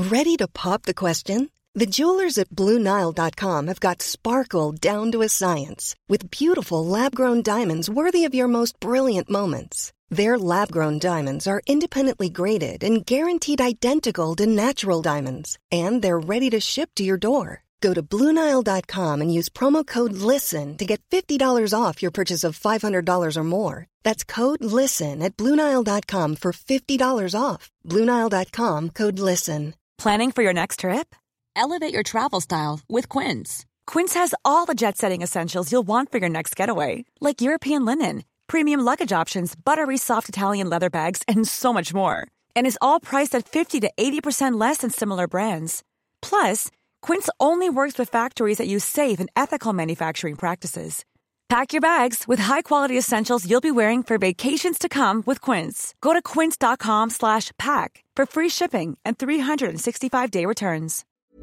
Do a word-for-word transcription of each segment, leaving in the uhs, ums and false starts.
Ready to pop the question? The jewelers at Blue Nile dot com have got sparkle down to a science with beautiful lab-grown diamonds worthy of your most brilliant moments. Their lab-grown diamonds are independently graded and guaranteed identical to natural diamonds, and they're ready to ship to your door. Go to Blue Nile dot com and use promo code LISTEN to get fifty dollars off your purchase of five hundred dollars or more. That's code LISTEN at Blue Nile dot com for fifty dollars off. Blue Nile dot com, code LISTEN. Planning for your next trip? Elevate your travel style with Quince. Quince has all the jet-setting essentials you'll want for your next getaway, like European linen, premium luggage options, buttery soft Italian leather bags, and so much more. And is all priced at fifty to eighty percent less than similar brands. Plus, Quince only works with factories that use safe and ethical manufacturing practices. Pack your bags with high-quality essentials you'll be wearing for vacations to come with Quince. Go to quince.com slash pack for free shipping and three sixty-five day returns.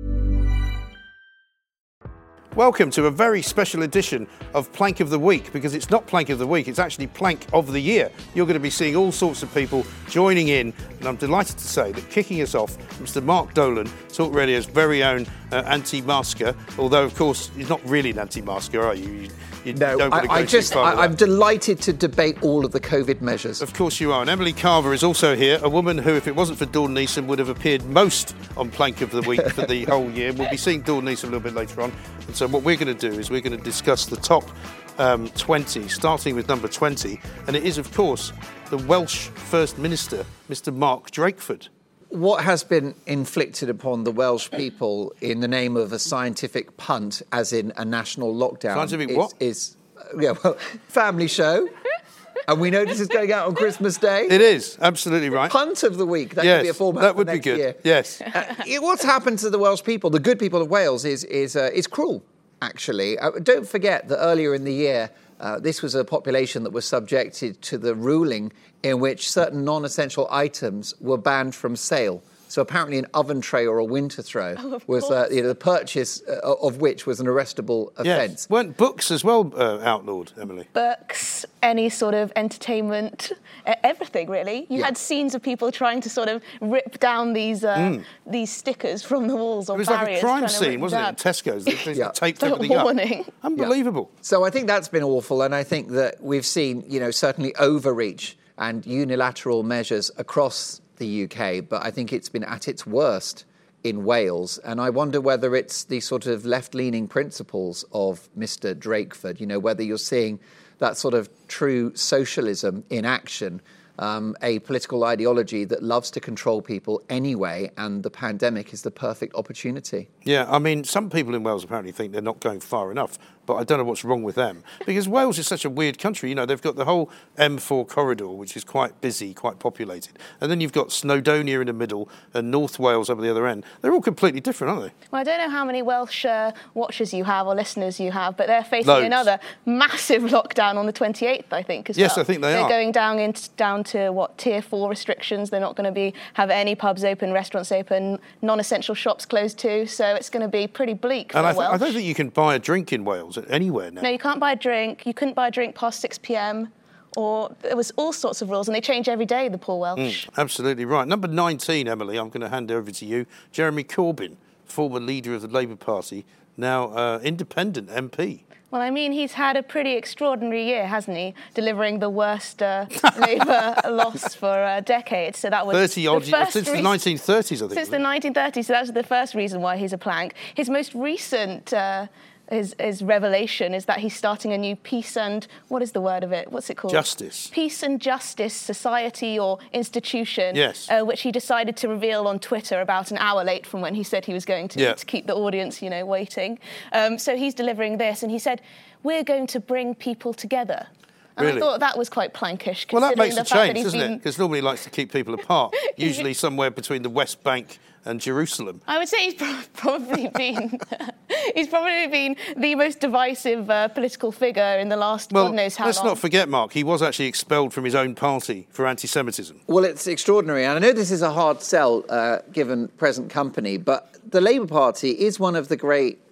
Welcome to a very special edition of Plank of the Week, because it's not Plank of the Week, it's actually Plank of the Year. You're going to be seeing all sorts of people joining in, and I'm delighted to say that kicking us off, Mister Mark Dolan, Talk Radio's very own uh, anti-masker, although, of course, you're not really an anti-masker, are you? you You no, don't I, I just, I, I'm delighted to debate all of the COVID measures. Of course you are. And Emily Carver is also here, a woman who, if it wasn't for Dawn Neeson, would have appeared most on Plank of the Week for the whole year. We'll be seeing Dawn Neeson a little bit later on. And so what we're going to do is we're going to discuss the top um, twenty, starting with number twenty. And it is, of course, the Welsh First Minister, Mister Mark Drakeford. What has been inflicted upon the Welsh people in the name of a scientific punt, as in a national lockdown, Scientific is, what? is uh, yeah, well, family show. And we know this is going out on Christmas Day. It is, absolutely right. Punt of the week. That yes, could be a format that for would next be good. Year. Yes. Uh, what's happened to the Welsh people, the good people of Wales, is is uh, is cruel, actually. Uh, don't forget that earlier in the year, uh, this was a population that was subjected to the ruling in which certain non-essential items were banned from sale. So apparently an oven tray or a winter throw oh, was uh, you know, the purchase uh, of which was an arrestable offence. Yes. Weren't books as well uh, outlawed, Emily? Books, any sort of entertainment, everything really. You yeah. had scenes of people trying to sort of rip down these uh, mm. these stickers from the walls or barriers. It was like a crime scene, wasn't it, in Tesco's? They yeah. taped the everything warning. up. Unbelievable. Yeah. So I think that's been awful, and I think that we've seen, you know, certainly overreach and unilateral measures across the U K, but I think it's been at its worst in Wales. And I wonder whether it's the sort of left-leaning principles of Mister Drakeford, you know, whether you're seeing that sort of true socialism in action, um, a political ideology that loves to control people anyway, and the pandemic is the perfect opportunity. Yeah, I mean, some people in Wales apparently think they're not going far enough, but I don't know what's wrong with them. Because Wales is such a weird country. You know, they've got the whole M four corridor, which is quite busy, quite populated. And then you've got Snowdonia in the middle and North Wales over the other end. They're all completely different, aren't they? Well, I don't know how many Welsh uh, watchers you have or listeners you have, but they're facing Loads. another massive lockdown on the twenty-eighth, I think, as yes, well. I think they they're are. They're going down, in, down to, what, tier four restrictions. They're not going to be have any pubs open, restaurants open, non-essential shops closed too. So it's going to be pretty bleak for and the I, th- Welsh. I don't think you can buy a drink in Wales anywhere now. No, you can't buy a drink. You couldn't buy a drink past six p.m. Or there was all sorts of rules, and they change every day, the poor Welsh. Mm, absolutely right. Number nineteen, Emily, I'm going to hand over to you. Jeremy Corbyn, former leader of the Labour Party, now uh, independent M P. Well, I mean, he's had a pretty extraordinary year, hasn't he? Delivering the worst uh, Labour loss for uh, decades. So that was thirty odd the since re- the nineteen thirties, I think. Since the nineteen thirties, so that was the first reason why he's a plank. His most recent uh, his, his revelation is that he's starting a new peace and what is the word of it? What's it called? Justice. Peace and Justice Society or institution. Yes. Uh, which he decided to reveal on Twitter about an hour late from when he said he was going to, yeah. to keep the audience, you know, waiting. Um, so he's delivering this, and he said, "We're going to bring people together." And really? I thought that was quite plankish. Well, that makes the a fact change, that doesn't been... it? Because normally he likes to keep people apart, usually somewhere between the West Bank and Jerusalem. I would say he's pro- probably been he's probably been the most divisive uh, political figure in the last well, God knows how let's long. not forget, Mark, he was actually expelled from his own party for anti-Semitism. Well, it's extraordinary, and I know this is a hard sell uh, given present company, but the Labour Party is one of the great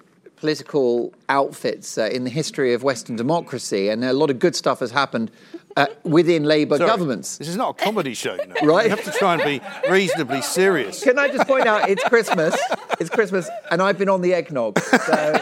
political outfits uh, in the history of Western democracy, and a lot of good stuff has happened uh, within Labour Sorry, governments. This is not a comedy show, you know. Right. You have to try and be reasonably serious. Can I just point out, it's Christmas, it's Christmas, and I've been on the eggnog. So,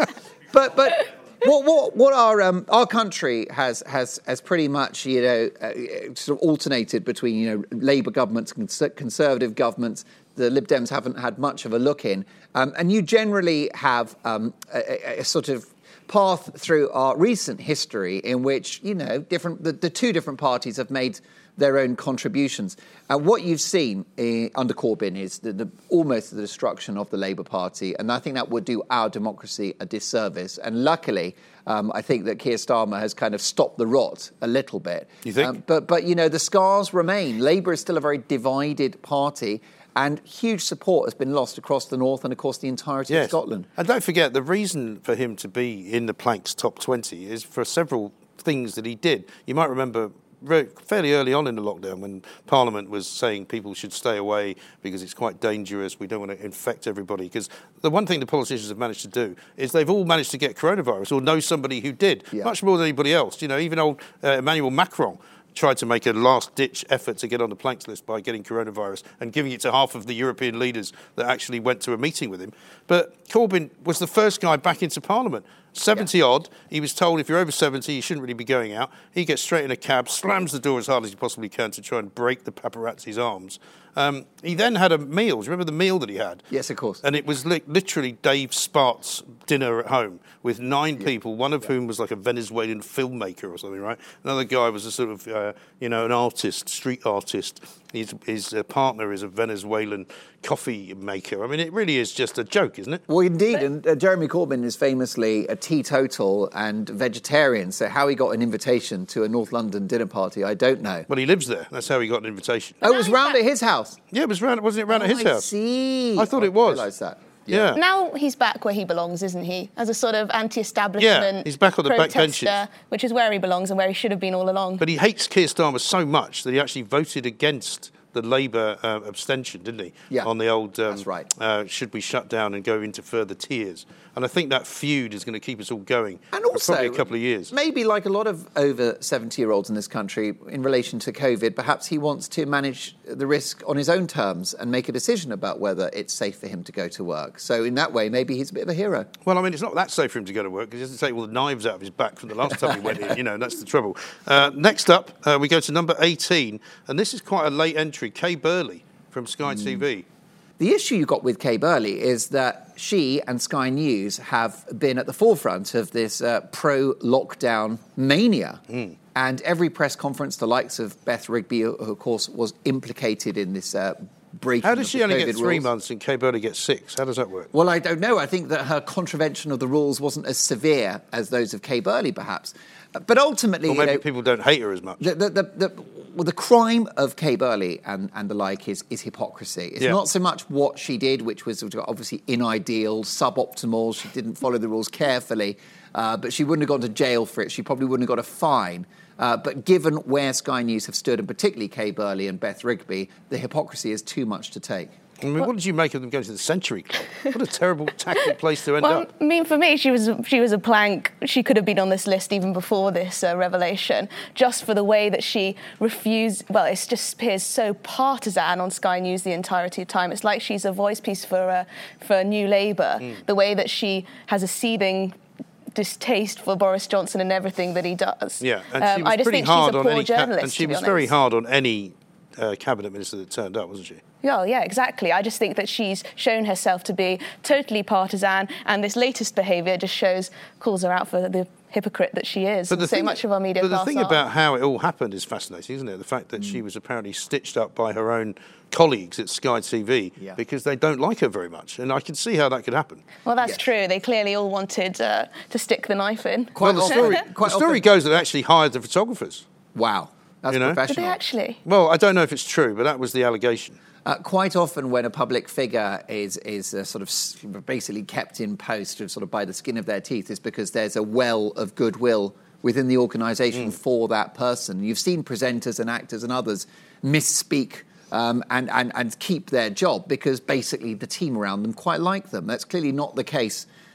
but but what what what our um, our country has has has pretty much you know uh, sort of alternated between you know Labour governments, cons- Conservative governments. The Lib Dems haven't had much of a look in, um, and you generally have um, a, a sort of path through our recent history in which, you know, different the, the two different parties have made their own contributions. And what you've seen uh, under Corbyn is the, the, almost the destruction of the Labour Party, and I think that would do our democracy a disservice. And luckily, um, I think that Keir Starmer has kind of stopped the rot a little bit. You think? Um, but, but, you know, the scars remain. Labour is still a very divided party, and huge support has been lost across the north and, of course, the entirety Yes. of Scotland. And don't forget, the reason for him to be in the Plank's top twenty is for several things that he did. You might remember very, fairly early on in the lockdown when Parliament was saying people should stay away because it's quite dangerous, we don't want to infect everybody. Because the one thing the politicians have managed to do is they've all managed to get coronavirus or know somebody who did, Yeah. much more than anybody else. You know, even old uh, Emmanuel Macron tried to make a last-ditch effort to get on the Planks list by getting coronavirus and giving it to half of the European leaders that actually went to a meeting with him. But Corbyn was the first guy back into Parliament. seventy-odd, he was told if you're over seventy, you shouldn't really be going out. He gets straight in a cab, slams the door as hard as he possibly can to try and break the paparazzi's arms. Um, he then had a meal. Do you remember the meal that he had? Yes, of course. And it was li- literally Dave Spart's dinner at home with nine yeah. people, one of yeah. whom was like a Venezuelan filmmaker or something, right? Another guy was a sort of, uh, you know, an artist, street artist. His, his uh, partner is a Venezuelan coffee maker. I mean, it really is just a joke, isn't it? Well, indeed. And uh, Jeremy Corbyn is famously a teetotal and vegetarian. So how he got an invitation to a North London dinner party, I don't know. Well, he lives there. That's how he got an invitation. Oh, it was round at his house? Yeah, it was round. Wasn't it round oh, at his I house? I see. I thought I it was. I realised that. Yeah. Yeah. Now he's back where he belongs, isn't he? As a sort of anti-establishment Yeah, he's back on the back protester, benches. which is where he belongs and where he should have been all along. But he hates Keir Starmer so much that he actually voted against the Labour uh, abstention, didn't he? Yeah, on the old, um, that's right. Uh, should we shut down and go into further tiers? And I think that feud is going to keep us all going and for also, probably a couple of years. Maybe like a lot of over seventy-year-olds in this country, in relation to COVID, perhaps he wants to manage the risk on his own terms and make a decision about whether it's safe for him to go to work. So in that way, maybe he's a bit of a hero. Well, I mean, it's not that safe for him to go to work because he doesn't take all the knives out of his back from the last time he went in. You know, that's the trouble. Uh, next up, uh, we go to number eighteen, and this is quite a late entry, Kay Burley from Sky mm. T V. The issue you got with Kay Burley is that she and Sky News have been at the forefront of this uh, pro-lockdown mania. Mm. And every press conference, the likes of Beth Rigby, who of course was implicated in this uh, breaking How does she only COVID get three rules. months and Kay Burley gets six? How does that work? Well, I don't know. I think that her contravention of the rules wasn't as severe as those of Kay Burley, perhaps. But ultimately, or maybe you know, people don't hate her as much. The, the, the, the, well, the crime of Kay Burley and, and the like is, is hypocrisy. It's yeah. not so much what she did, which was obviously unideal, suboptimal. She didn't follow the rules carefully, uh, but she wouldn't have gone to jail for it. She probably wouldn't have got a fine. Uh, but given where Sky News have stood, and particularly Kay Burley and Beth Rigby, the hypocrisy is too much to take. I mean, what, what did you make of them going to the Century Club? What a terrible, tacky place to end well, up. I mean, for me, she was she was a plank. She could have been on this list even before this uh, revelation, just for the way that she refused. Well, it just appears so partisan on Sky News the entirety of time. It's like she's a voice piece for uh, for New Labour. Mm. The way that she has a seething distaste for Boris Johnson and everything that he does. Yeah, and um, she was I just pretty think hard she's a on poor any. journalist, Ca- and she to be was honest. very hard on any uh, cabinet minister that turned up, wasn't she? Yeah, yeah, exactly. I just think that she's shown herself to be totally partisan, and this latest behaviour just shows, calls her out for the hypocrite that she is. But the so thing, much of our media But the class thing are. about how it all happened is fascinating, isn't it? The fact that mm. she was apparently stitched up by her own colleagues at Sky T V yeah. because they don't like her very much. And I can see how that could happen. Well, that's yes. true. They clearly all wanted uh, to stick the knife in. Quite well, the story, quite the story goes that they actually hired the photographers. Wow. That's you know? professional. Did they actually? Well, I don't know if it's true, but that was the allegation. Uh, quite often when a public figure is is uh, sort of basically kept in post sort of by the skin of their teeth is because there's a well of goodwill within the organisation mm. for that person. You've seen presenters and actors and others misspeak um, and, and, and keep their job because basically the team around them quite like them. That's clearly not the case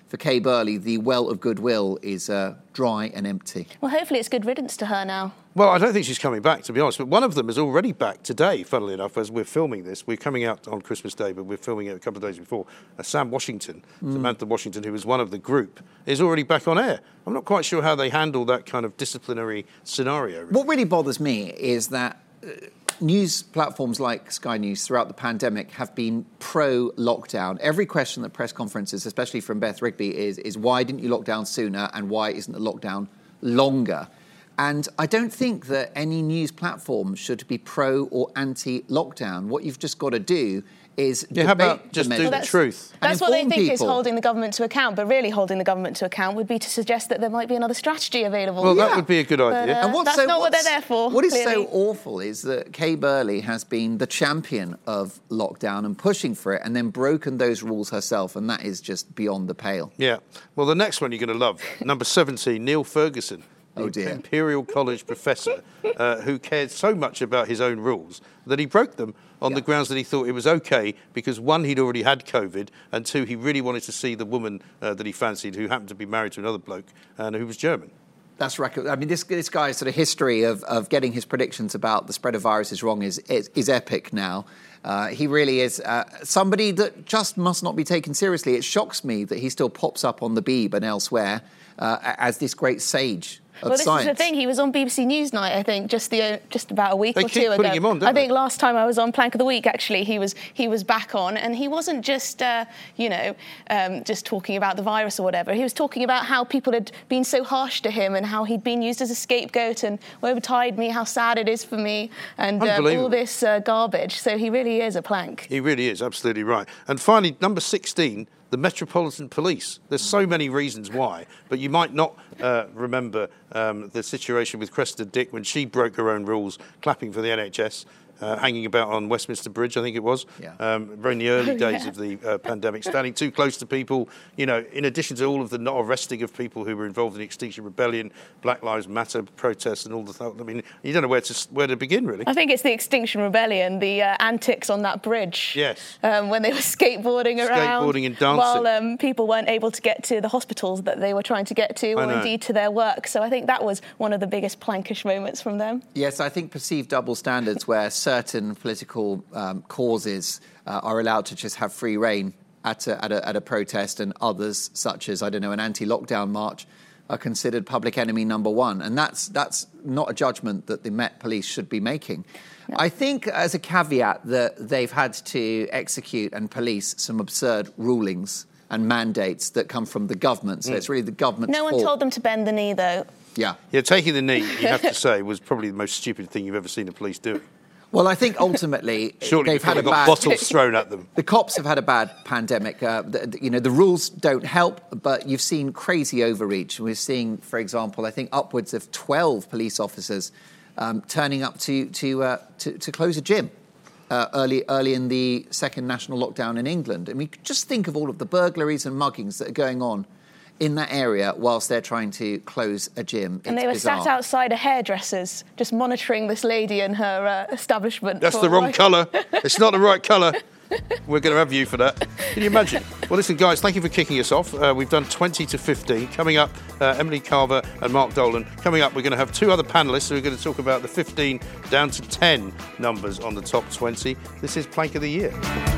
for Kay Burley, the well of goodwill is uh, dry and empty. Well, hopefully it's good riddance to her now. Well, I don't think she's coming back, to be honest. But one of them is already back today, funnily enough, as we're filming this. We're coming out on Christmas Day, but we're filming it a couple of days before. Uh, Sam Washington, mm. Samantha Washington, who was one of the group, is already back on air. I'm not quite sure how they handle that kind of disciplinary scenario. What really bothers me is that uh, news platforms like Sky News throughout the pandemic have been pro-lockdown. Every question at press conferences, especially from Beth Rigby, is, is why didn't you lock down sooner and why isn't the lockdown longer? And I don't think that any news platform should be pro or anti-lockdown. What you've just got to do is yeah, how about just do the truth? That's what they think people. is holding the government to account, but really holding the government to account would be to suggest that there might be another strategy available. Well, yeah. that would be a good idea. But, uh, and what's that's so, not what they're there for. What is clearly. so awful is that Kay Burley has been the champion of lockdown and pushing for it and then broken those rules herself, and that is just beyond the pale. Yeah. Well, the next one you're going to love, number seventeen, Neil Ferguson. Oh dear. Imperial College professor uh, who cared so much about his own rules that he broke them on yeah. the grounds that he thought it was okay because, one, he'd already had COVID, and two, he really wanted to see the woman uh, that he fancied who happened to be married to another bloke and who was German. That's right. I mean, this this guy's sort of history of, of getting his predictions about the spread of viruses wrong is is, is epic now. Uh, he really is uh, somebody that just must not be taken seriously. It shocks me that he still pops up on the Beeb and elsewhere uh, as this great sage of well, this science. is the thing. He was on B B C Newsnight, I think, just the just about a week they or keep two putting ago. Him on, don't I think they? last time I was on Plank of the Week, actually, he was he was back on, and he wasn't just uh, you know um, just talking about the virus or whatever. He was talking about how people had been so harsh to him and how he'd been used as a scapegoat and woe betide me, how sad it is for me, and uh, all this uh, garbage. So he really is a plank. He really is, absolutely right. And finally, number sixteen. The Metropolitan Police. There's so many reasons why, but you might not uh, remember um, the situation with Cressida Dick when she broke her own rules, clapping for the N H S, uh, hanging about on Westminster Bridge, I think it was, yeah. um, in the early oh, days yeah. of the uh, pandemic, standing too close to people, you know, in addition to all of the not arresting of people who were involved in the Extinction Rebellion, Black Lives Matter protests and all the th- I mean, you don't know where to where to begin, really. I think it's the Extinction Rebellion, the uh, antics on that bridge. Yes. Um, when they were skateboarding around. Skateboarding and dancing. While um, people weren't able to get to the hospitals that they were trying to get to, or indeed to their work. So I think that was one of the biggest plankish moments from them. Yes, I think perceived double standards where certain political um, causes uh, are allowed to just have free rein at a, at, a, at a protest, and others, such as, I don't know, an anti-lockdown march, are considered public enemy number one. And that's that's not a judgment that the Met Police should be making. No. I think, as a caveat, that they've had to execute and police some absurd rulings and mandates that come from the government. So mm. it's really the government's No one fault. told them to bend the knee, though. Yeah. Yeah, taking the knee, you have to say, was probably the most stupid thing you've ever seen the police do. Well, I think ultimately Surely they've had a got bad... bottles thrown at them. The cops have had a bad pandemic. Uh, the, you know, the rules don't help, but you've seen crazy overreach. We're seeing, for example, I think upwards of twelve police officers um, turning up to to, uh, to to close a gym uh, early early in the second national lockdown in England. I mean, just think of all of the burglaries and muggings that are going on in that area whilst they're trying to close a gym. And it's they were bizarre. sat outside a hairdresser's, just monitoring this lady and her uh, establishment. That's the wrong like... colour. It's not the right colour. We're going to have you for that. Can you imagine? Well, listen, guys, thank you for kicking us off. Uh, we've done twenty to fifteen. Coming up, uh, Emily Carver and Mark Dolan. Coming up, we're going to have two other panellists who are going to talk about the fifteen down to ten numbers on the top twenty. This is Plank of the Year.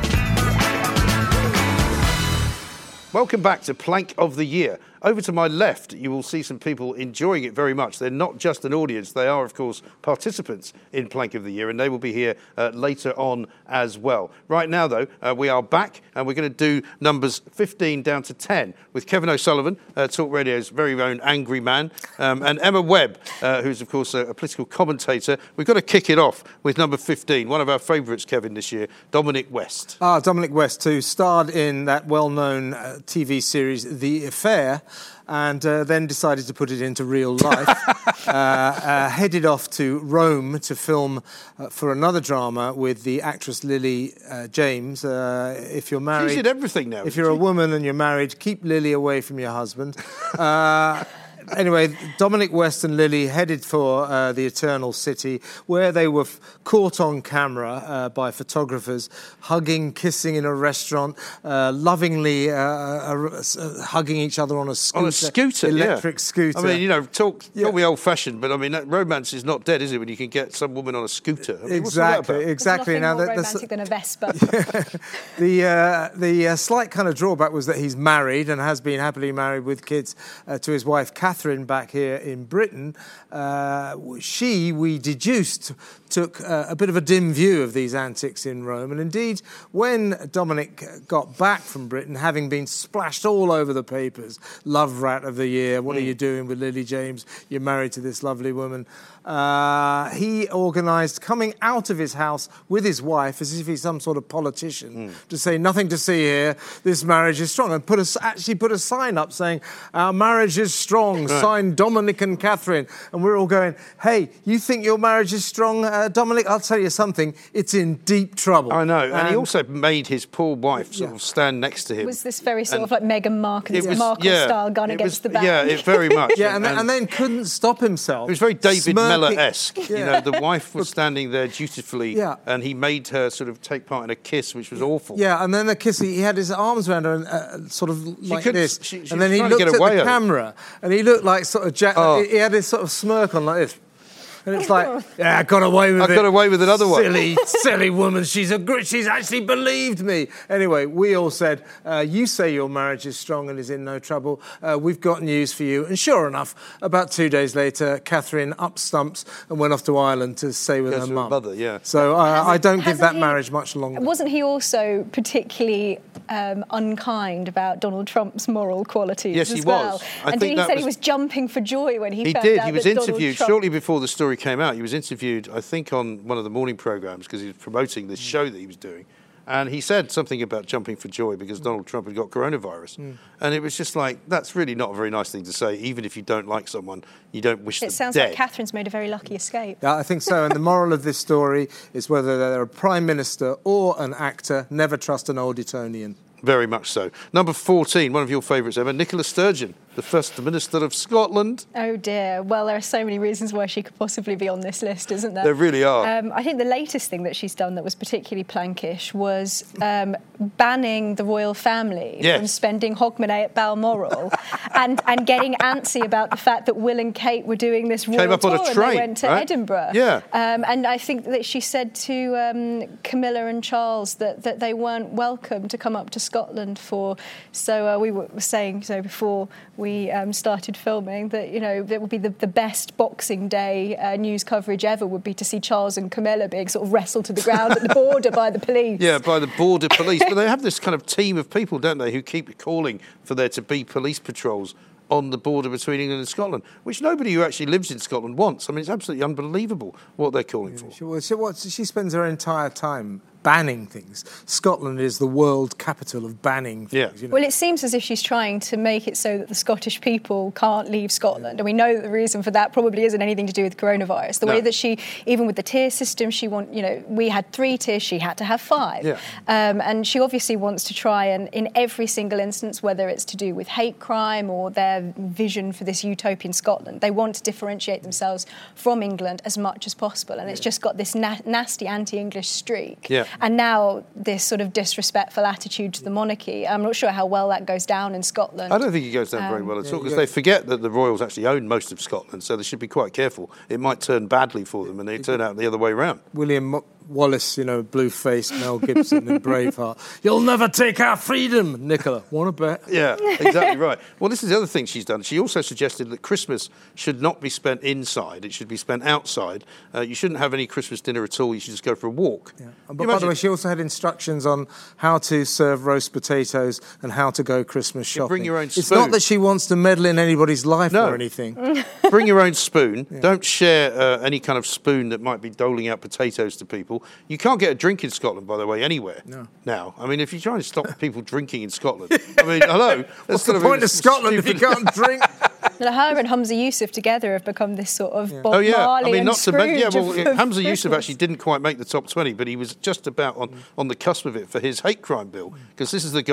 Welcome back to Plank of the Year. Over to my left, you will see some people enjoying it very much. They're not just an audience. They are, of course, participants in Plank of the Year, and they will be here uh, later on as well. Right now, though, uh, we are back, and we're going to do numbers fifteen down to ten with Kevin O'Sullivan, uh, Talk Radio's very own angry man, um, and Emma Webb, uh, who's, of course, a, a political commentator. We've got to kick it off with number fifteen, one of our favourites, Kevin, this year, Dominic West. Ah, Dominic West, who starred in that well-known uh, T V series, The Affair, and uh, then decided to put it into real life. uh, uh, headed off to Rome to film uh, for another drama with the actress Lily uh, James. Uh, if you're married... She's in everything now. If you're she? a woman and you're married, keep Lily away from your husband. Uh, anyway, Dominic West and Lily headed for uh, the Eternal City, where they were f- caught on camera uh, by photographers, hugging, kissing in a restaurant, uh, lovingly uh, uh, uh, hugging each other on a scooter. On a scooter, electric yeah. scooter. I mean, you know, talk, Yeah. talk me old-fashioned, but I mean, that romance is not dead, is it, when you can get some woman on a scooter? I mean, what's all that Exactly, about? exactly. There's nothing more that- romantic than a Vespa. The uh, the uh, slight kind of drawback was that he's married and has been happily married with kids uh, to his wife Catherine back here in Britain. Uh, she, we deduced, took uh, a bit of a dim view of these antics in Rome. And indeed, when Dominic got back from Britain, having been splashed all over the papers, love rat of the year, what mm. are you doing with Lily James? You're married to this lovely woman. Uh, he organised coming out of his house with his wife as if he's some sort of politician mm. to say nothing to see here, this marriage is strong, and put a, actually put a sign up saying our marriage is strong, right. signed Dominic and Catherine. And we're all going, hey, you think your marriage is strong, uh, Dominic? I'll tell you something, it's in deep trouble. I know, and, and he also made his poor wife sort yeah. of stand next to him. Was this very sort and of like Meghan Markle, was, Markle yeah, style gun against was, the back? Yeah, it very much. yeah, and, and, and then couldn't stop himself. It was very David smirking. Mellor-esque. Yeah. You know, the wife was standing there dutifully, yeah. and he made her sort of take part in a kiss, which was awful. Yeah, and then the kiss, he had his arms around her and uh, sort of like this. She, she and then he looked at the camera, and he looked like sort of Jack. Oh. He had this sort of smirk on like this. And it's like, yeah, I got away with I it. I got away with another one. Silly, silly woman. She's a gr- she's actually believed me. Anyway, we all said, uh, you say your marriage is strong and is in no trouble. Uh, we've got news for you. And sure enough, about two days later, Catherine up stumps and went off to Ireland to stay with Goes her to mum. mother, yeah. So uh, I don't give hasn't that he- marriage much longer. Wasn't he also particularly um, unkind about Donald Trump's moral qualities Yes, as he well? was. I And think he that said was- he was jumping for joy when he, He found did. out He was that Donald interviewed Trump... shortly before the story came out. He was interviewed, I think, on one of the morning programmes because he was promoting this show that he was doing. And he said something about jumping for joy because Donald Trump had got coronavirus. Mm. And it was just like, that's really not a very nice thing to say. Even if you don't like someone, you don't wish them It sounds dead. like Catherine's made a very lucky escape. Yeah, I think so. And the moral of this story is whether they're a prime minister or an actor, never trust an old Etonian. Very much so. Number fourteen, one of your favourites ever, Nicola Sturgeon, the First Minister of Scotland. Oh dear. Well, there are so many reasons why she could possibly be on this list, isn't there? There really are. Um, I think the latest thing that she's done that was particularly plankish was um, banning the royal family yes. from spending Hogmanay at Balmoral and, and getting antsy about the fact that Will and Kate were doing this royal Came up tour on a and train, they went to right? Edinburgh. Yeah. Um, and I think that she said to um, Camilla and Charles that, that they weren't welcome to come up to Scotland for. So uh, we were saying so before we um, started filming that, you know, it would be the, the best Boxing Day uh, news coverage ever would be to see Charles and Camilla being sort of wrestled to the ground at the border by the police. Yeah, by the border police. But they have this kind of team of people, don't they, who keep calling for there to be police patrols on the border between England and Scotland, which nobody who actually lives in Scotland wants. I mean, it's absolutely unbelievable what they're calling for. She, well, she, what, she spends her entire time banning things. Scotland is the world capital of banning things. Yeah. You know? Well, it seems as if she's trying to make it so that the Scottish people can't leave Scotland. And we know that the reason for that probably isn't anything to do with coronavirus. The no. way that she, even with the tier system, she want, you know, we had three tiers, she had to have five. Yeah. Um, and she obviously wants to try and, in every single instance, whether it's to do with hate crime or their vision for this utopian Scotland, they want to differentiate themselves from England as much as possible. And it's just got this na- nasty anti-English streak. Yeah. And now this sort of disrespectful attitude to the monarchy. I'm not sure how well that goes down in Scotland. I don't think it goes down um, very well at all, because they forget that the royals actually own most of Scotland, so they should be quite careful. It might turn badly for them, and they turn out the other way around. William Wallace, you know, blue-faced Mel Gibson in Braveheart. You'll never take our freedom, Nicola. Want to bet? Yeah, exactly right. Well, this is the other thing she's done. She also suggested that Christmas should not be spent inside. It should be spent outside. Uh, you shouldn't have any Christmas dinner at all. You should just go for a walk. Yeah. But by the way, she also had instructions on how to serve roast potatoes and how to go Christmas shopping. Bring your own spoon. It's not that she wants to meddle in anybody's life no. or anything. Bring your own spoon. Yeah. Don't share uh, any kind of spoon that might be doling out potatoes to people. You can't get a drink in Scotland, by the way, anywhere. No. Now, I mean, if you're trying to stop people drinking in Scotland, I mean, hello. What's the point of Scotland if you can't drink? Her and Humza Yousaf together have become this sort of yeah. Bob oh, yeah. Marley I mean, and not to mention, yeah, well, of, Humza of Yousaf actually didn't quite make the top twenty, but he was just about on, on the cusp of it for his hate crime bill, because this is the guy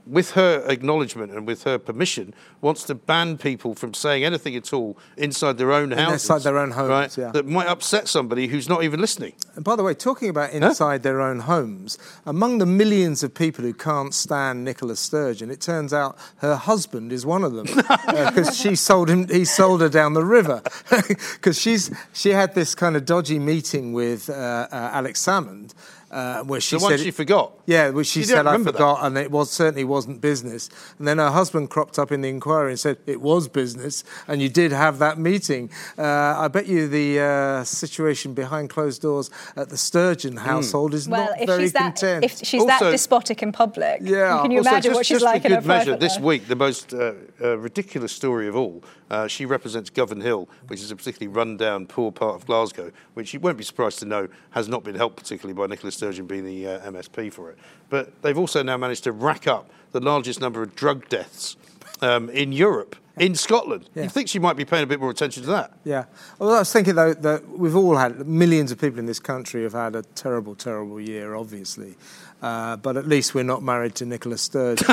with her acknowledgement and with her permission, wants to ban people from saying anything at all inside their own houses. Inside their own homes, right, yeah. That might upset somebody who's not even listening. And by the way, talking about inside huh? their own homes, among the millions of people who can't stand Nicola Sturgeon, it turns out her husband is one of them, because uh, she sold him. He sold her down the river, because she's she had this kind of dodgy meeting with uh, uh, Alex Salmond. Uh, where she the one said she it, forgot. Yeah, where she, she said I forgot, that. and it was certainly wasn't business. And then her husband cropped up in the inquiry and said it was business, and you did have that meeting. Uh, I bet you the uh, situation behind closed doors at the Sturgeon household mm. is well, not if very she's that, content. If she's also, that despotic in public, yeah. can you also, imagine just, what she's just like for in her good measure, private this life? week, the most uh, uh, ridiculous story of all, uh, she represents Govan Hill, which is a particularly run-down, poor part of Glasgow, which you won't be surprised to know has not been helped particularly by Nicola Sturgeon being the uh, M S P for it. But they've also now managed to rack up the largest number of drug deaths um, in Europe, in Scotland. Yeah. You'd think she might be paying a bit more attention to that. Yeah. Well, I was thinking, though, that we've all had, millions of people in this country have had a terrible, terrible year, obviously. Uh, but at least we're not married to Nicola Sturgeon.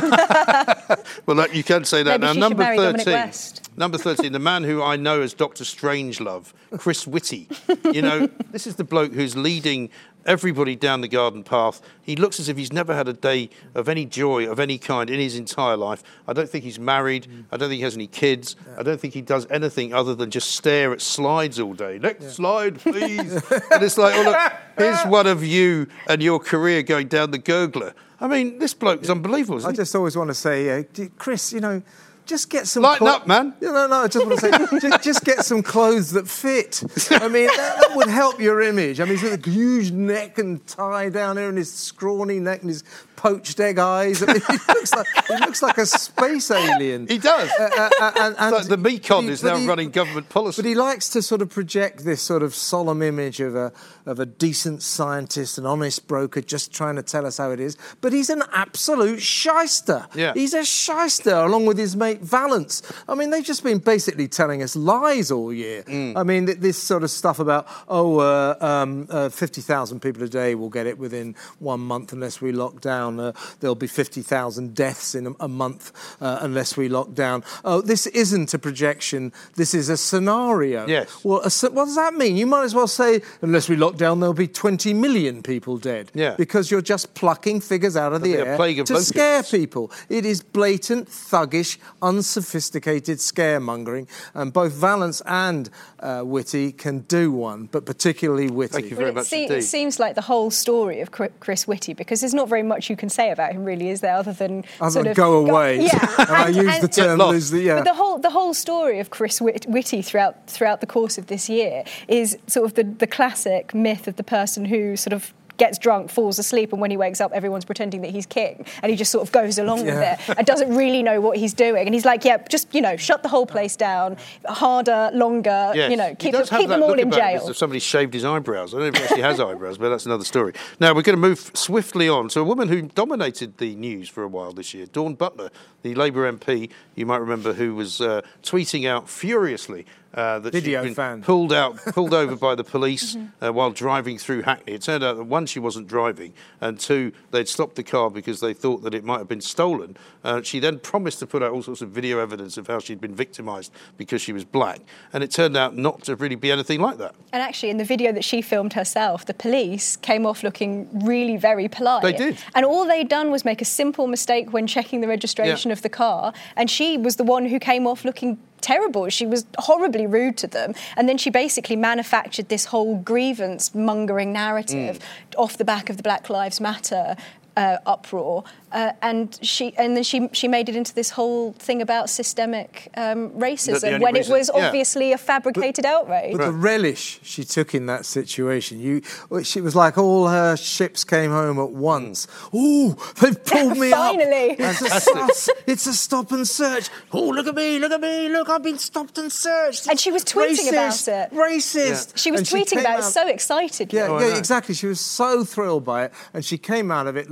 Well, look, you can say that. Maybe now, she number should marry Dominic thirteen. West. Number thirteen, the man who I know as Doctor Strangelove, Chris Whitty. You know, this is the bloke who's leading everybody down the garden path. He looks as if he's never had a day of any joy of any kind in his entire life. I don't think he's married. I don't think he has any kids. Yeah. I don't think he does anything other than just stare at slides all day. Next yeah. slide, please. And it's like, oh, look, here's one of you and your career going down the gurgler. I mean, this bloke is unbelievable, isn't I he? just always want to say, uh, Chris, you know, just get some... Lighten clo- up, man. No, no, no, I just want to say, just, just get some clothes that fit. I mean, that, that would help your image. I mean, he's got a huge neck and tie down here and his scrawny neck and his poached egg eyes. I mean, he looks like, he looks like a space alien. He does. Uh, uh, uh, and, and it's like the Mekong he, is now he, running government policy. But he likes to sort of project this sort of solemn image of a of a decent scientist, an honest broker, just trying to tell us how it is. But he's an absolute shyster. Yeah. He's a shyster, along with his mate Valance. I mean, they've just been basically telling us lies all year. Mm. I mean, this sort of stuff about, oh, uh, um, uh, fifty thousand people a day will get it within one month unless we lock down. Uh, there'll be fifty thousand deaths in a, a month uh, unless we lock down. Oh, this isn't a projection. This is a scenario. Yes. Well, a, what does that mean? You might as well say, unless we lock down, there'll be twenty million people dead. Yeah. Because you're just plucking figures out of the There'll be a air plague of to locusts. scare people. It is blatant, thuggish, unsophisticated scaremongering, and both Valance and uh, Whitty can do one, but particularly Whitty. Thank you very well, it much se- indeed. It seems like the whole story of Chris Whitty, because there's not very much you can say about him, really, is there, other than Other sort than of go away. Go, yeah, and, I and, use and, the term loosely. Yeah. But the whole the whole story of Chris Whit- Whitty throughout throughout the course of this year is sort of the the classic myth of the person who sort of gets drunk, falls asleep, and when he wakes up, everyone's pretending that he's king, and he just sort of goes along yeah. with it and doesn't really know what he's doing. And he's like, yeah, just, you know, shut the whole place down, harder, longer, Yes. you know, keep, He does keep have them that all look in about him jail. as if somebody shaved his eyebrows. I don't know if he actually has eyebrows, but that's another story. Now, we're going to move swiftly on to a woman who dominated the news for a while this year, Dawn Butler, the Labour M P, you might remember, who was uh, tweeting out furiously Uh, that Video she'd been fan. pulled out, pulled over by the police uh, while driving through Hackney. It turned out that one, she wasn't driving, and two, they'd stopped the car because they thought that it might have been stolen. Uh, she then promised to put out all sorts of video evidence of how she'd been victimised because she was black, and it turned out not to really be anything like that. And actually, in the video that she filmed herself, the police came off looking really very polite. They did. And all they'd done was make a simple mistake when checking the registration Yeah. of the car, and she was the one who came off looking terrible. She was horribly rude to them, and then she basically manufactured this whole grievance mongering narrative mm. off the back of the Black Lives Matter uh, uproar, uh, and she and then she she made it into this whole thing about systemic um, racism when reason, it was yeah. obviously a fabricated but, outrage. But right. the relish she took in that situation, you, she was like all her ships came home at once. Mm. Ooh, they've pulled me Finally. up. Finally, it's, it's a stop and search. Oh, look at me, look at me, look, I've been stopped and searched. And she was tweeting racist, about it. Racist. Yeah. She was and tweeting she about out, it so excitedly. Yeah, oh, yeah, exactly. She was so thrilled by it, and she came out of it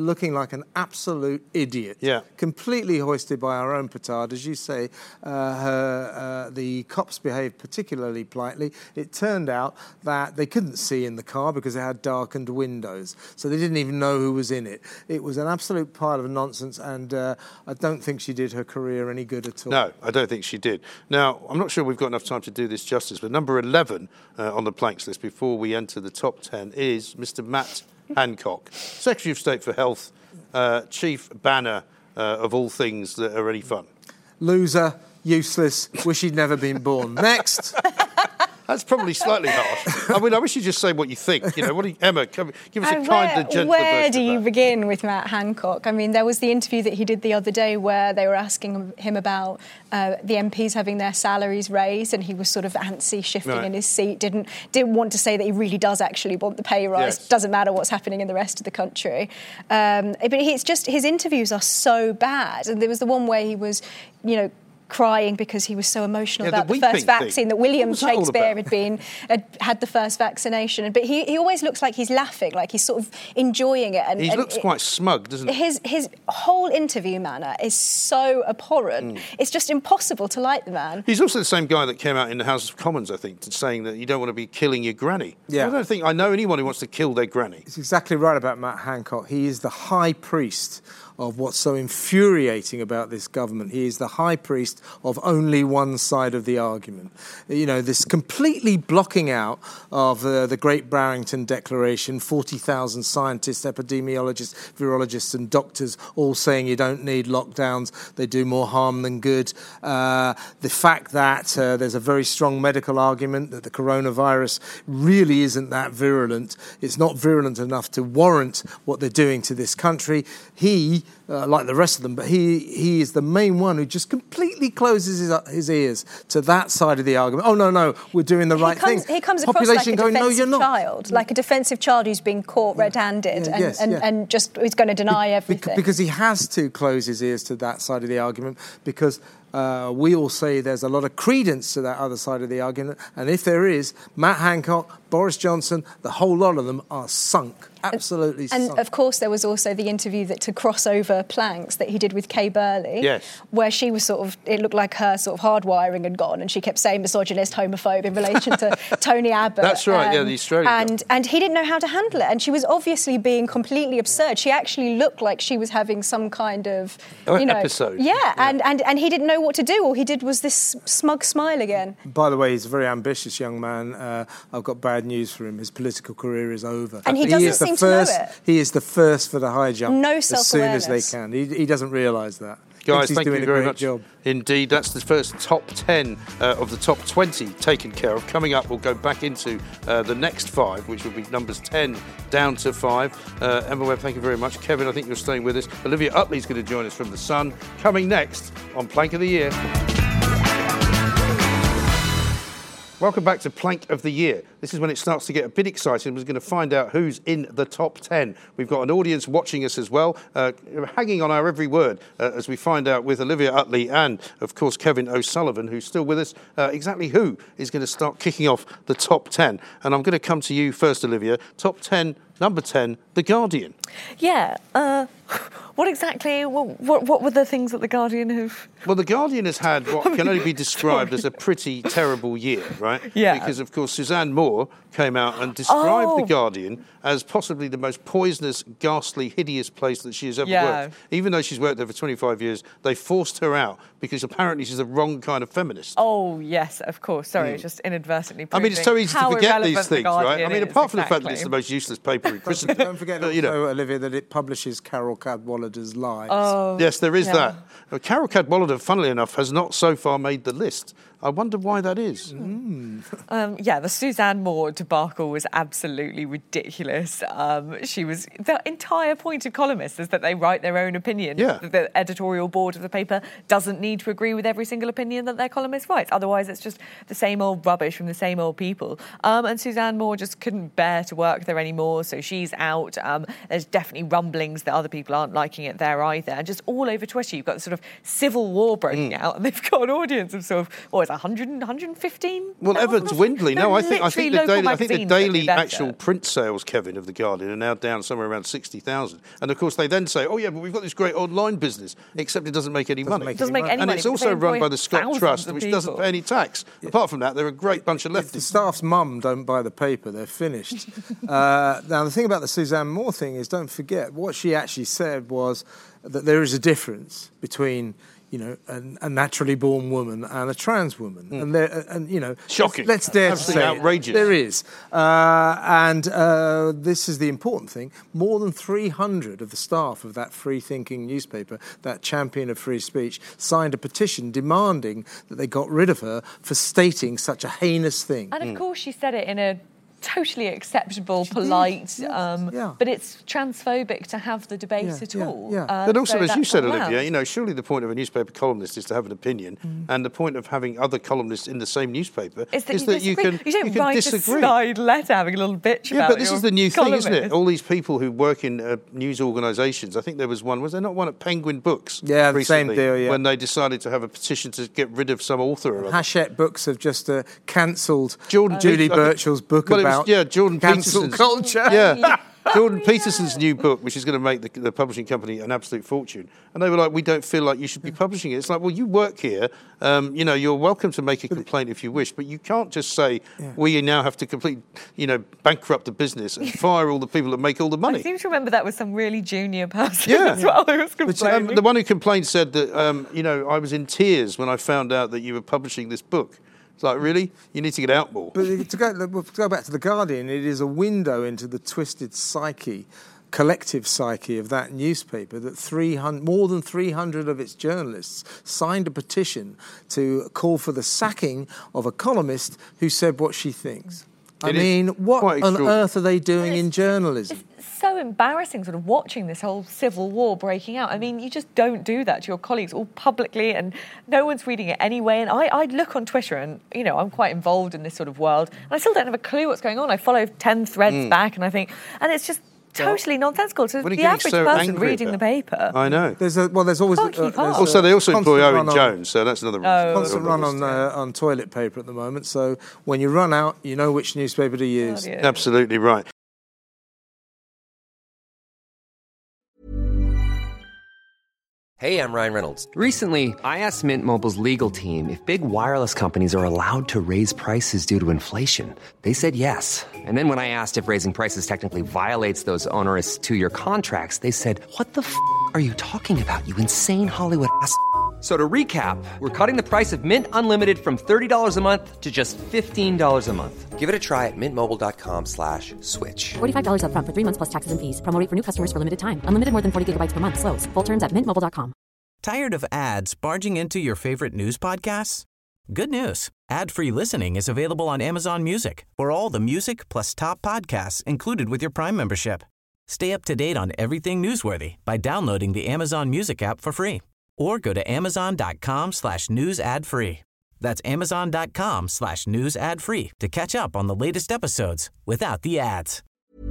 looking like an absolute idiot. Yeah. Completely hoisted by our own petard. As you say, uh, her, uh, the cops behaved particularly politely. It turned out that they couldn't see in the car because it had darkened windows. So they didn't even know who was in it. It was an absolute pile of nonsense, and uh, I don't think she did her career any good at all. No, I don't think she did. Now, I'm not sure we've got enough time to do this justice, but number eleven uh, on the planks list before we enter the top ten is Mister Matt Hancock, Secretary of State for Health, uh, chief banner uh, of all things that are any fun. Loser, useless, wish he'd never been born. Next. That's probably slightly harsh. I mean, I wish you'd just say what you think. You know, what do you, Emma, come, give us a And kinder, where, gentler Where version do of you that. begin with Matt Hancock? I mean, there was the interview that he did the other day where they were asking him about uh, the M Ps having their salaries raised, and he was sort of antsy, shifting Right. in his seat, didn't didn't want to say that he really does actually want the pay rise. Yes. Doesn't matter what's happening in the rest of the country. Um, but it's just, his interviews are so bad. And there was the one where he was, you know, crying because he was so emotional Yeah, the about the, weeping first vaccine thing. that William What was that all Shakespeare about? had been had, had the first vaccination. But he, he always looks like he's laughing, like he's sort of enjoying it. And He and looks it- quite smug, doesn't he? His his whole interview manner is so abhorrent. Mm. It's just impossible to like the man. He's also the same guy that came out in the House of Commons, I think, saying that you don't want to be killing your granny. Yeah. I don't think I know anyone who wants to kill their granny. It's exactly right about Matt Hancock. He is the high priest of what's so infuriating about this government. He is the high priest of only one side of the argument. You know, this completely blocking out of uh, the Great Barrington Declaration, forty thousand scientists, epidemiologists, virologists and doctors all saying you don't need lockdowns, they do more harm than good. Uh, the fact that uh, there's a very strong medical argument that the coronavirus really isn't that virulent. It's not virulent enough to warrant what they're doing to this country. He, uh, like the rest of them, but he, he is the main one who just completely closes his, his ears to that side of the argument. Oh, no, no, we're doing the right he comes, thing. He comes across Population like a going, defensive no, you're not. child, like a defensive child who's been caught red-handed Yeah, and, yes, and, yeah. and just is going to deny Be- everything. Because he has to close his ears to that side of the argument, because uh, we all say there's a lot of credence to that other side of the argument, and if there is, Matt Hancock, Boris Johnson, the whole lot of them are sunk, absolutely And sunk. of course, there was also the interview that to cross over planks that he did with Kay Burley, Yes. where she was sort of, it looked like her sort of hardwiring had gone, and she kept saying misogynist, homophobe in relation to Tony Abbott. That's right, yeah, the Australian guy. And and he didn't know how to handle it, and she was obviously being completely absurd. She actually looked like she was having some kind of, Oh, you know, episode. Yeah, Yeah. And, and and he didn't know what to do. All he did was this smug smile again. By the way, he's a very ambitious young man. Uh, I've got bad news for him. His political career is over. And he But doesn't is the seem to know first, it. He is the first for the high jump No as soon as they self-awareness. can. He, he doesn't realise that. Guys, Thinks he's thank doing you a very great much. job. Indeed, that's the first top ten uh, of the top twenty taken care of. Coming up, we'll go back into uh, the next five, which will be numbers ten down to five. Uh, Emma Webb, thank you very much. Kevin, I think you're staying with us. Olivia Utley's going to join us from The Sun. Coming next on Plank of the Year. Welcome back to Plank of the Year. This is when it starts to get a bit exciting. We're going to find out who's in the top ten. We've got an audience watching us as well, uh, hanging on our every word uh, as we find out with Olivia Utley and, of course, Kevin O'Sullivan, who's still with us, uh, exactly who is going to start kicking off the top ten. And I'm going to come to you first, Olivia. Top ten, number ten, The Guardian. Yeah. Uh, what exactly? What, what, what were the things that The Guardian have? Well, The Guardian has had what can only be described as a pretty terrible year, right? Yeah. Because, of course, Suzanne Moore came out and described Oh. The Guardian as possibly the most poisonous, ghastly, hideous place that she has ever Yeah. worked. Even though she's worked there for twenty-five years, they forced her out because apparently she's the wrong kind of feminist. Oh, yes, of course. Sorry, just inadvertently I mean, it's so easy to how forget these irrelevant The things, right? I Guardian mean, is, apart from the fact that exactly. it's the most useless paper in Christendom. Don't forget, uh, also, you know. Olivia, that it publishes Carol Cadwallader's Lives. Oh, Yes, there is yeah. that. Uh, Carol Cadwallader, funnily enough, has not so far made the list. I wonder why that is. Um, yeah, the Suzanne Moore debacle was absolutely ridiculous. Um, she was the entire point of columnists is that they write their own opinion. Yeah. The editorial board of the paper doesn't need to agree with every single opinion that their columnist writes. Otherwise, it's just the same old rubbish from the same old people. Um, and Suzanne Moore just couldn't bear to work there anymore, so she's out. Um, there's definitely rumblings that other people aren't liking it there either. And just all over Twitter, you've got this sort of civil war breaking out, and they've got an audience of sort of, what is one hundred, one hundred fifteen? Well, ever dwindling. No, I think I think the daily, I think the daily better. actual print sales, Kevin, of the Guardian are now down somewhere around sixty thousand. And of course, they then say, "Oh yeah, but we've got this great online business," except it doesn't make any Doesn't money. make It doesn't make any and money. it's also run by the Scott Trust, which doesn't people. pay any tax. Apart from that, they're a great bunch of If the lefties. staff's mum don't buy the paper, they're finished. uh, now, the thing about the Suzanne Moore thing is, don't forget, what she actually said was that there is a difference between, you know, a, a naturally born woman and a trans woman. Mm. And, there, and, you know... Shocking. Let's, let's dare Absolutely to say outrageous. it. There is. Uh, and uh, this is the important thing. More than three hundred of the staff of that free-thinking newspaper, that champion of free speech, signed a petition demanding that they got rid of her for stating such a heinous thing. And of course, she said it in a totally acceptable, polite, Yes, um, yeah. but it's transphobic to have the debate Yeah, at yeah, all. yeah. Uh, But also, so as you that's said, not allowed. Olivia, you know, surely the point of a newspaper columnist is to have an opinion, Mm. and the point of having other columnists in the same newspaper Is that, is you, that you disagree. can you don't you can write disagree. a snide letter having a little bitch Yeah, about but this your is the new thing, isn't it? columnist. All these people who work in uh, news organisations. I think there was one. Was there not one at Penguin Books? Yeah, the same recently, deal, yeah. When they decided to have a petition to get rid of some author or other. Hachette Books have just uh, cancelled Jordan Julie Peterson- Birchall's book well, it was- about yeah, Jordan cancel Peterson's- culture. Yeah. Jordan Peterson's new book, which is going to make the, the publishing company an absolute fortune. And they were like, we don't feel like you should be publishing it. It's like, well, you work here. Um, you know, you're welcome to make a complaint if you wish, but you can't just say, Yeah. we now have to complete, you know, bankrupt the business and fire all the people that make all the I money. seem to remember that was some really junior person Yeah. as well who was But, um, complaining. the one who complained said that, um, you know, I was in tears when I found out that you were publishing this book. It's like, really? You need to get out more. But to go, to go back to The Guardian, it is a window into the twisted psyche, collective psyche of that newspaper, that three hundred, more than three hundred of its journalists signed a petition to call for the sacking of a columnist who said what she thinks. I It is mean, what quite on extraordinary. earth are they doing in journalism? So embarrassing sort of watching this whole civil war breaking out. I mean, you just don't do that to your colleagues all publicly and no one's reading it anyway. And I, I look on Twitter and, you know, I'm quite involved in this sort of world and I still don't have a clue what's going on. I follow ten threads Mm. back and I think, and it's just totally nonsensical to What are you the getting average so person angry reading about? the paper. I know. There's a, well, there's always... Can't keep there's up. a Also, they also employ constant Owen run on- Jones, so that's another reason. Oh. Constant run on, uh, on toilet paper at the moment, so when you run out, you know which newspaper to use. Oh, dear. Absolutely right. Hey, I'm Ryan Reynolds. Recently, I asked Mint Mobile's legal team if big wireless companies are allowed to raise prices due to inflation. They said yes. And then when I asked if raising prices technically violates those onerous two-year contracts, they said, what the f*** are you talking about, you insane Hollywood ass f- So to recap, we're cutting the price of Mint Unlimited from thirty dollars a month to just fifteen dollars a month. Give it a try at mintmobile.com slash switch. forty-five dollars up front for three months plus taxes and fees. Promo rate for new customers for limited time. Unlimited more than forty gigabytes per month. Slows full terms at mint mobile dot com. Tired of ads barging into your favorite news podcasts? Good news. Ad-free listening is available on Amazon Music for all the music plus top podcasts included with your Prime membership. Stay up to date on everything newsworthy by downloading the Amazon Music app for free or go to amazon.com slash news ad free. That's amazon.com slash news ad free to catch up on the latest episodes without the ads.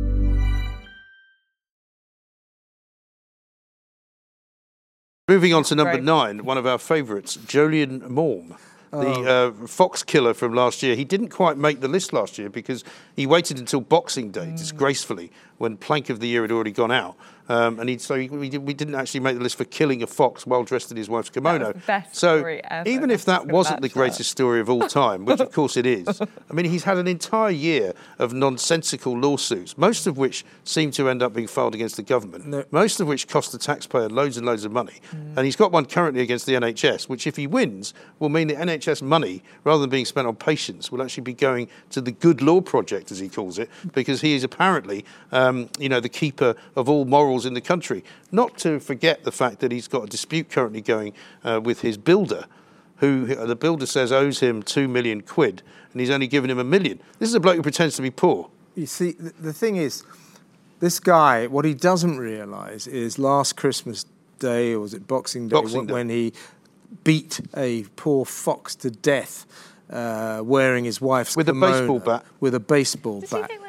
Moving on to number Right. nine, one of our favourites, Jolyon Maugham, the uh, fox killer from last year. He didn't quite make the list last year because he waited until Boxing Day, disgracefully, when Plank of the Year had already gone out. Um, and he, so he, we, did, we didn't actually make the list for killing a fox while dressed in his wife's kimono. That was the best so story ever. even if that Let's wasn't the match greatest that. story of all time, which of course it is, I mean, he's had an entire year of nonsensical lawsuits, most of which seem to end up being filed against the government, No. most of which cost the taxpayer loads and loads of money. Mm. And he's got one currently against the N H S, which if he wins will mean the N H S money, rather than being spent on patients, will actually be going to the Good Law Project, as he calls it, because he is apparently, um, you know, the keeper of all morals in the country. Not to forget the fact that he's got a dispute currently going uh, with his builder, who the builder says owes him two million quid, and he's only given him a million. This is a bloke who pretends to be poor. You see, the, the thing is, this guy, what he doesn't realise is last Christmas Day, or was it Boxing Day, Boxing when, Day. when he beat a poor fox to death uh, wearing his wife's With a kimono baseball bat. With a baseball Does he bat. think that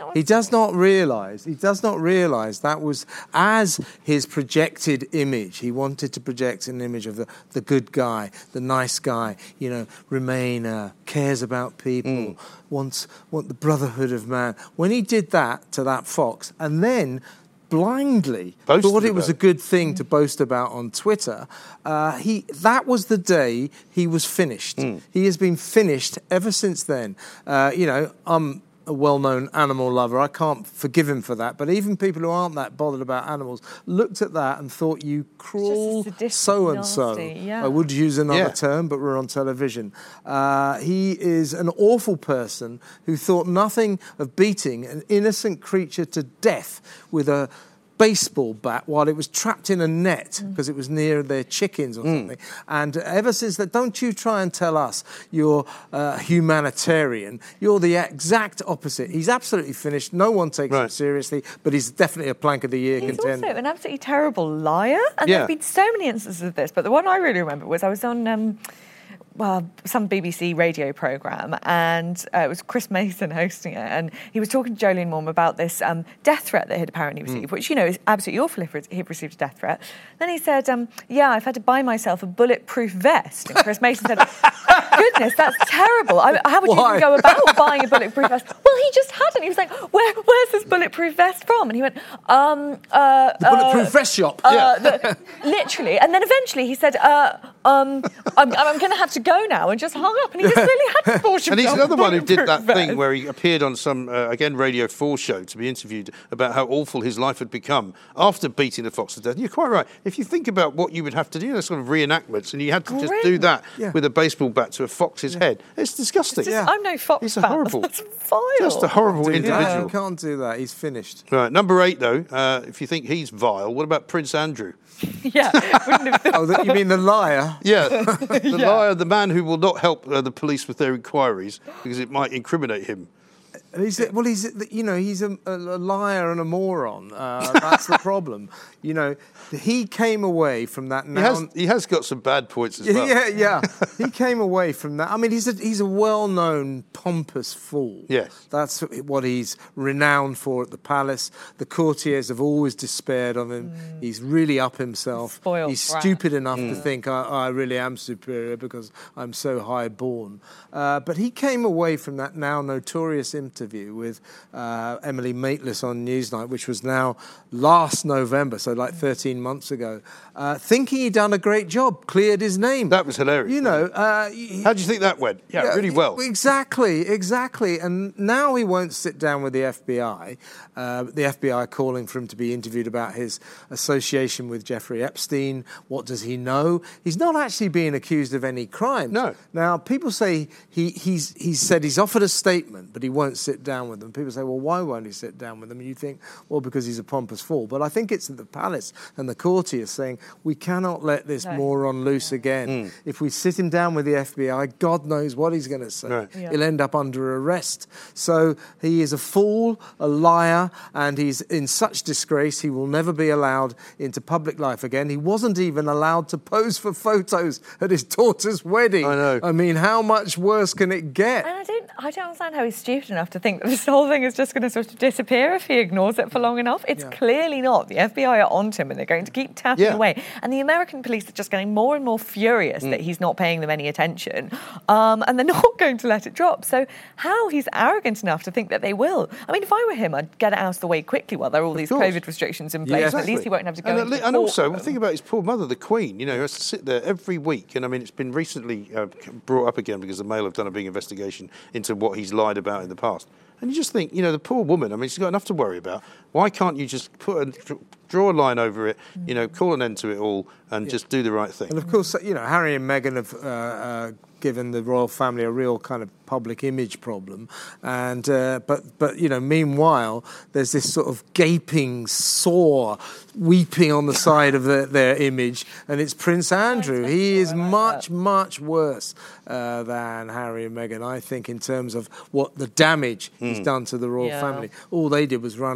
He does not realise, he does not realise that was as his projected image. He wanted to project an image of the, the good guy, the nice guy, you know, Remainer, cares about people, mm. wants want the brotherhood of man. When he did that to that fox, and then blindly Boasted thought it was a good thing to boast about on Twitter, uh, he that was the day he was finished. Mm. He has been finished ever since then. Uh, you know, I'm a well-known animal lover. I can't forgive him for that. But even people who aren't that bothered about animals looked at that and thought, you cruel so-and-so. Yeah. I would use another yeah. term, but we're on television. Uh, he is an awful person who thought nothing of beating an innocent creature to death with a baseball bat while it was trapped in a net because mm. it was near their chickens or mm. something. And ever since that, don't you try and tell us you're uh, humanitarian. You're the exact opposite. He's absolutely finished. No one takes right. him seriously, but he's definitely a Plank of the Year he's contender. He's also an absolutely terrible liar. And yeah. there have been so many instances of this, but the one I really remember was I was on... Um, well, some B B C radio programme, and uh, it was Chris Mason hosting it, and he was talking to Jolene Morm about this um, death threat that he'd apparently received, mm. which, you know, is absolutely awful if he'd received a death threat. Then he said, um, yeah, I've had to buy myself a bulletproof vest. And Chris Mason said, goodness, that's terrible. I, how would Why? you even go about buying a bulletproof vest? Well, he just hadn't. He was like, Where, where's this bulletproof vest from? And he went, um... Uh, the bulletproof uh, vest shop. Uh, yeah. the, literally. And then eventually he said, uh, um, I'm, I'm going to have to go now, and just hung up, and he just really had to forge And he's another one who did that vest. thing where he appeared on some, uh, again, Radio four show to be interviewed about how awful his life had become after beating the fox to death. And you're quite right. If you think about what you would have to do, you know, sort of reenactments, and you had to Grim. just do that yeah. with a baseball bat to a fox's yeah. head, it's disgusting. It's just, yeah. I'm no fox He's a fan. horrible, That's vile. just a horrible do individual. That. You can't do that. He's finished. Right, number eight, though, uh, if you think he's vile, what about Prince Andrew? yeah. oh, the, you mean the liar? Yeah, the yeah. liar, the man who will not help uh, the police with their inquiries because it might incriminate him. He's a, well, he's a, you know he's a, a liar and a moron. Uh, that's the problem. You know, he came away from that. Now he has he has got some bad points as well. Yeah, yeah. He came away from that. I mean, he's a he's a well-known pompous fool. Yes, that's what he's renowned for at the palace. The courtiers have always despaired of him. Mm. He's really up himself. Spoiled he's brat. stupid enough mm. to think I, I really am superior because I'm so high-born. Uh, but he came away from that now notorious interview with uh, Emily Maitlis on Newsnight, which was now last November, so like thirteen months ago, uh, thinking he'd done a great job, cleared his name. That was hilarious. You know. Uh, How do you think that went? Yeah, yeah, really well. Exactly, exactly. And now he won't sit down with the F B I. Uh, the F B I calling for him to be interviewed about his association with Jeffrey Epstein. What does he know? He's not actually being accused of any crime. No. Now, people say he, he's, he's said he's offered a statement, but he won't sit down with them. People say, well, why won't he sit down with them? And you think, well, because he's a pompous fool. But I think it's the palace and the courtiers saying, we cannot let this no. moron loose again. Mm. If we sit him down with the F B I, God knows what he's going to say. Right. Yeah. He'll end up under arrest. So he is a fool, a liar, and he's in such disgrace he will never be allowed into public life again. He wasn't even allowed to pose for photos at his daughter's wedding. I know. I mean, how much worse can it get? And I don't, I don't understand how he's stupid enough to think that this whole thing is just going to sort of disappear if he ignores it for long enough. It's yeah. clearly not. The F B I are onto him and they're going to keep tapping yeah. away. And the American police are just getting more and more furious mm. that he's not paying them any attention. Um, and they're not going to let it drop. So how he's arrogant enough to think that they will. I mean, if I were him, I'd get it out of the way quickly while there are all these COVID restrictions in place. Yeah, exactly. At least he won't have to go And, into and court. also, think about his poor mother, the Queen. You know, who has to sit there every week. And I mean, it's been recently uh, brought up again because the Mail have done a big investigation into what he's lied about in the past. And you just think, you know, the poor woman, I mean, she's got enough to worry about. Why can't you just put a, draw a line over it, you know, call an end to it all and yeah. just do the right thing? And of course, you know, Harry and Meghan have uh, uh, given the royal family a real kind of public image problem. And uh, but but you know, meanwhile, there's this sort of gaping sore, weeping on the side of the, their image, and it's Prince Andrew. He is much much worse uh, than Harry and Meghan, I think, in terms of what the damage mm. he's done to the royal yeah. family. All they did was run away.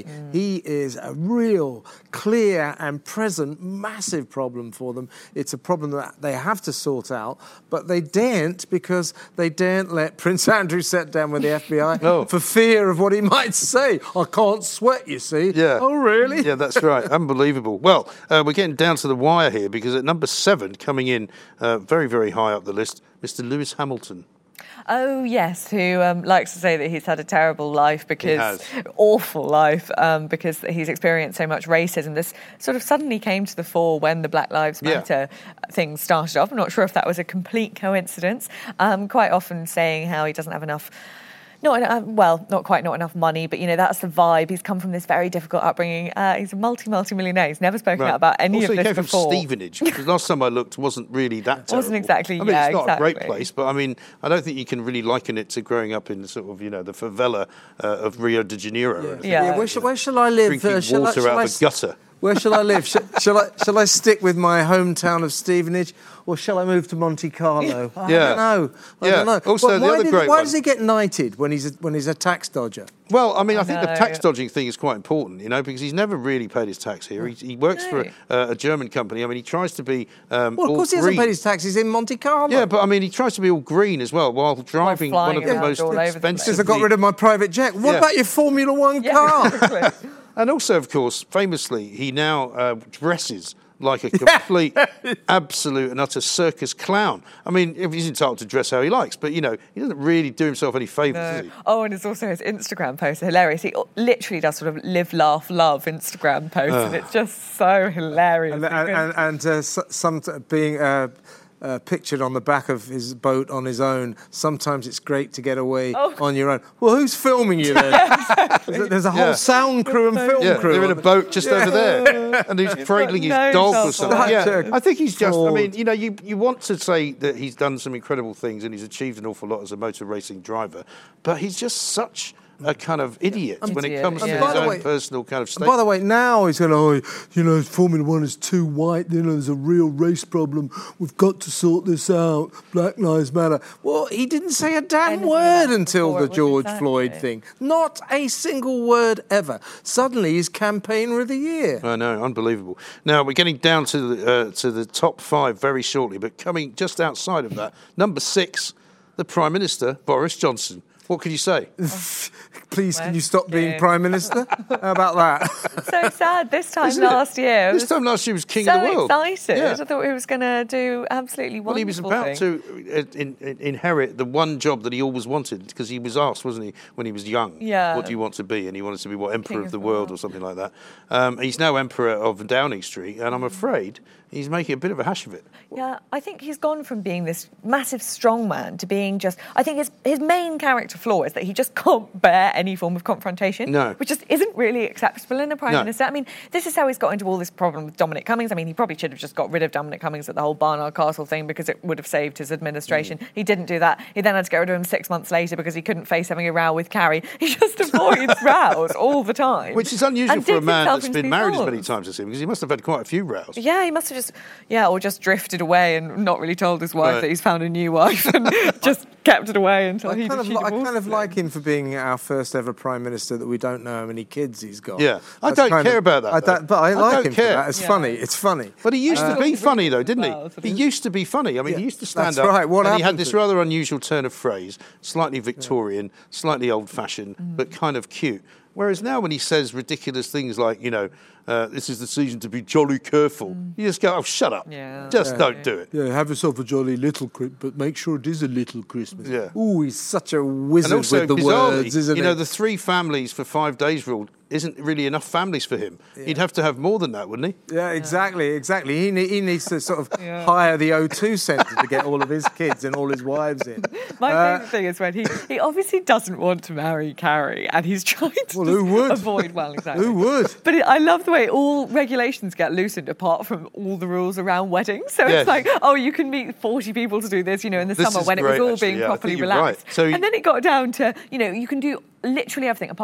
Mm. He is a real, clear and present, massive problem for them. It's a problem that they have to sort out, but they daren't because they daren't let Prince Andrew sit down with the F B I no. for fear of what he might say. I can't sweat, you see. Yeah. Oh, really? Yeah, that's right. Unbelievable. Well, uh, we're getting down to the wire here because at number seven, coming in uh, very, very high up the list, Mister Lewis Hamilton. Oh, yes, who um, likes to say that he's had a terrible life because, awful life, um, because he's experienced so much racism. This sort of suddenly came to the fore when the Black Lives Matter yeah. thing started off. I'm not sure if that was a complete coincidence. Um, quite often saying how he doesn't have enough... Not enough, well, not quite not enough money, but, you know, that's the vibe. He's come from this very difficult upbringing. Uh, he's a multi, multi-millionaire. He's never spoken right. out about any also, of this before. Also, he came from Stevenage, because last time I looked wasn't really that terrible. Wasn't exactly, I mean, yeah, it's not exactly. a great place, but, I mean, I don't think you can really liken it to growing up in sort of, you know, the favela uh, of Rio de Janeiro. Yeah. yeah. yeah where, shall, where shall I live? Drinking uh, shall water I, shall out I, of a gutter. Where shall I live? shall, shall I shall I stick with my hometown of Stevenage, or shall I move to Monte Carlo? I yeah. don't know. I yeah. don't know. Also, well, the why other did, great Why one. does he get knighted when he's a, when he's a tax dodger? Well, I mean, I, I think know. the tax dodging thing is quite important, you know, because he's never really paid his tax here. He, he works no. for a, uh, a German company. I mean, he tries to be um, well, of all course, he green. hasn't paid his taxes in Monte Carlo. Yeah, but I mean, he tries to be all green as well while driving while one of the most expensive. Because I got rid of my private jet. What yeah. about your Formula One yeah, car? Exactly. And also, of course, famously, he now uh, dresses like a complete, absolute and utter circus clown. I mean, he's entitled to dress how he likes, but, you know, he doesn't really do himself any favours, No. does he? Oh, and it's also his Instagram posts are hilarious. He literally does sort of live, laugh, love Instagram posts, uh. and it's just so hilarious. And, and, and, and uh, some being... Uh, Uh, pictured on the back of his boat on his own. Sometimes it's great to get away oh. on your own. Well, who's filming you then? Exactly. There's a whole yeah. sound crew and film yeah, crew. they're in a boat just yeah. over there, and he's He's cradling his no dog trouble. or something. Such Yeah, I think he's just. fraud. I mean, you know, you you want to say that he's done some incredible things and he's achieved an awful lot as a motor racing driver, but he's just such a kind of idiot yeah. when idiot, it comes yeah. to his own way, personal kind of state. By the way, now he's going, oh, you know, Formula One is too white. You know, there's a real race problem. We've got to sort this out. Black Lives Matter. Well, he didn't say a damn Anything word until the George exactly. Floyd thing. Not a single word ever. Suddenly, he's campaigner of the year. I know, unbelievable. Now, we're getting down to the, uh, to the top five very shortly, but coming just outside of that, number six, the Prime Minister, Boris Johnson. What could you say? Please, can you stop being Prime Minister? How about that? So sad. This time Isn't last it? year. This time last year was King so of the World. excited. Yeah. I thought he was going to do absolutely wonderful Well, he was about thing. to uh, in, in, inherit the one job that he always wanted, because he was asked, wasn't he, when he was young, Yeah. what do you want to be? And he wanted to be, what, Emperor King of of the the World World. or something like that. Um, he's now Emperor of Downing Street, and I'm afraid he's making a bit of a hash of it. Yeah, I think he's gone from being this massive strongman to being just... I think his his main character flaw is that he just can't bear any form of confrontation, No. which just isn't really acceptable in a Prime No. Minister. I mean, this is how he's got into all this problem with Dominic Cummings. I mean, he probably should have just got rid of Dominic Cummings at the whole Barnard Castle thing because it would have saved his administration. Mm. He didn't do that. He then had to get rid of him six months later because he couldn't face having a row with Carrie. He just avoids rows all the time. Which is unusual and for a digs man himself that's into been these married as holes. many times as him, because he must have had quite a few rows. Yeah, he must have just, yeah, or just drifted away and not really told his wife Right. that he's found a new wife and just kept it away until I he kind, of, she li- I divorced kind of him. like him for being our first ever Prime Minister that we don't know how many kids he's got. Yeah. I That's don't kind care of- about that, I though. don't, but I, I like don't him care. for that. It's Yeah. funny. It's funny. But he used Uh, to be funny, though, didn't well, he? sort He of- used to be funny. I mean, Yeah, he used to stand that's up, right. What and he had happened this to- rather unusual turn of phrase, slightly Victorian, slightly old-fashioned, Mm. but kind of cute. Whereas now when he says ridiculous things like, you know, uh, this is the season to be jolly careful, Mm. you just go, oh, shut up. Yeah. Just Yeah. don't do it. Yeah, have yourself a jolly little Christmas, but make sure it is a little Christmas. Yeah. Ooh, he's such a wizard And also, with the bizarrely, words, isn't you he? know, the three families for five days rule isn't really enough families for him. He'd have to have more than that, wouldn't he? Yeah, exactly, exactly. He ne- he needs to sort of Yeah. hire the O two centre to get all of his kids and all his wives in. My Uh, favourite thing is when he, he obviously doesn't want to marry Carrie and he's trying to Well, who just would? avoid, well, exactly. Who would? But it, I love the way all regulations get loosened apart from all the rules around weddings. So Yes. it's like, oh, you can meet forty people to do this, you know, in the This summer is when it great, was all actually, being yeah, I properly think you're relaxed. right. So he- and then it got down to, you know, you can do literally everything apart from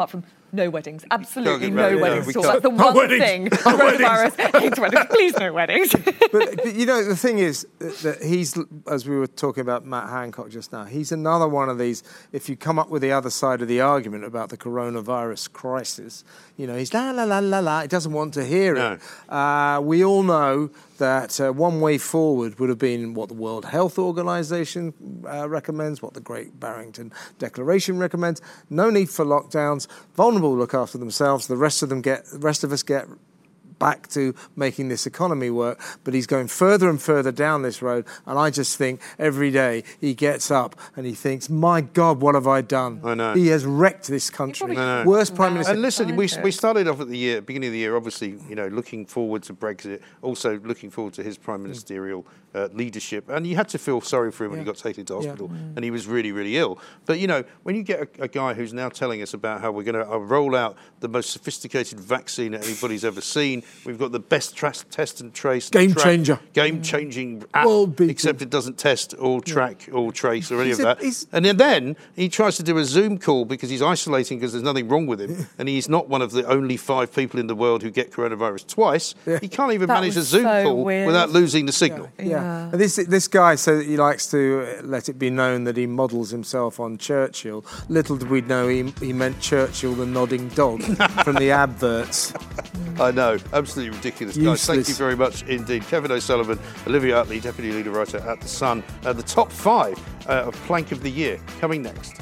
No weddings. Absolutely get no married. No, weddings. we at all. can't. That's the No one weddings. thing. No Coronavirus hates weddings. Please, no weddings. but, but you know, the thing is that he's, as we were talking about Matt Hancock just now, he's another one of these, if you come up with the other side of the argument about the coronavirus crisis, you know, he's la, la, la, la, la, he doesn't want to hear No. it. Uh, we all know that uh, one way forward would have been what the World Health Organization uh, recommends, what the Great Barrington Declaration recommends. No need for lockdowns. Vulnerable look after themselves. The rest of them get, the rest of us get back to making this economy work, but he's going further and further down this road, and I just think every day he gets up and he thinks, my God, what have I done? I know. He has wrecked this country. I know. Worst Prime Minister. And listen, we, we started off at the year, beginning of the year, obviously, you know, looking forward to Brexit, also looking forward to his prime ministerial uh, leadership, and you had to feel sorry for him when Yeah. he got taken to hospital, Yeah. and he was really, really ill. But, you know, when you get a, a guy who's now telling us about how we're going to uh, roll out the most sophisticated vaccine that anybody's ever seen, we've got the best tra- test and trace. Game track, changer. Game-changing app, World beating. except it doesn't test or track or trace or any He's of a- that. he's- And then, then he tries to do a Zoom call because he's isolating because there's nothing wrong with him, and he's not one of the only five people in the world who get coronavirus twice. Yeah. He can't even That manage a was Zoom so call weird. without losing the signal. Yeah. And this this guy said that he likes to uh, let it be known that he models himself on Churchill. Little did we know he, he meant Churchill the nodding dog from the adverts. I know, absolutely ridiculous. Guys, thank you Useless. very much indeed. Kevin O'Sullivan, Olivia Utley, Deputy Leader Writer at The Sun. Uh, the top five uh, of Plank of the Year coming next.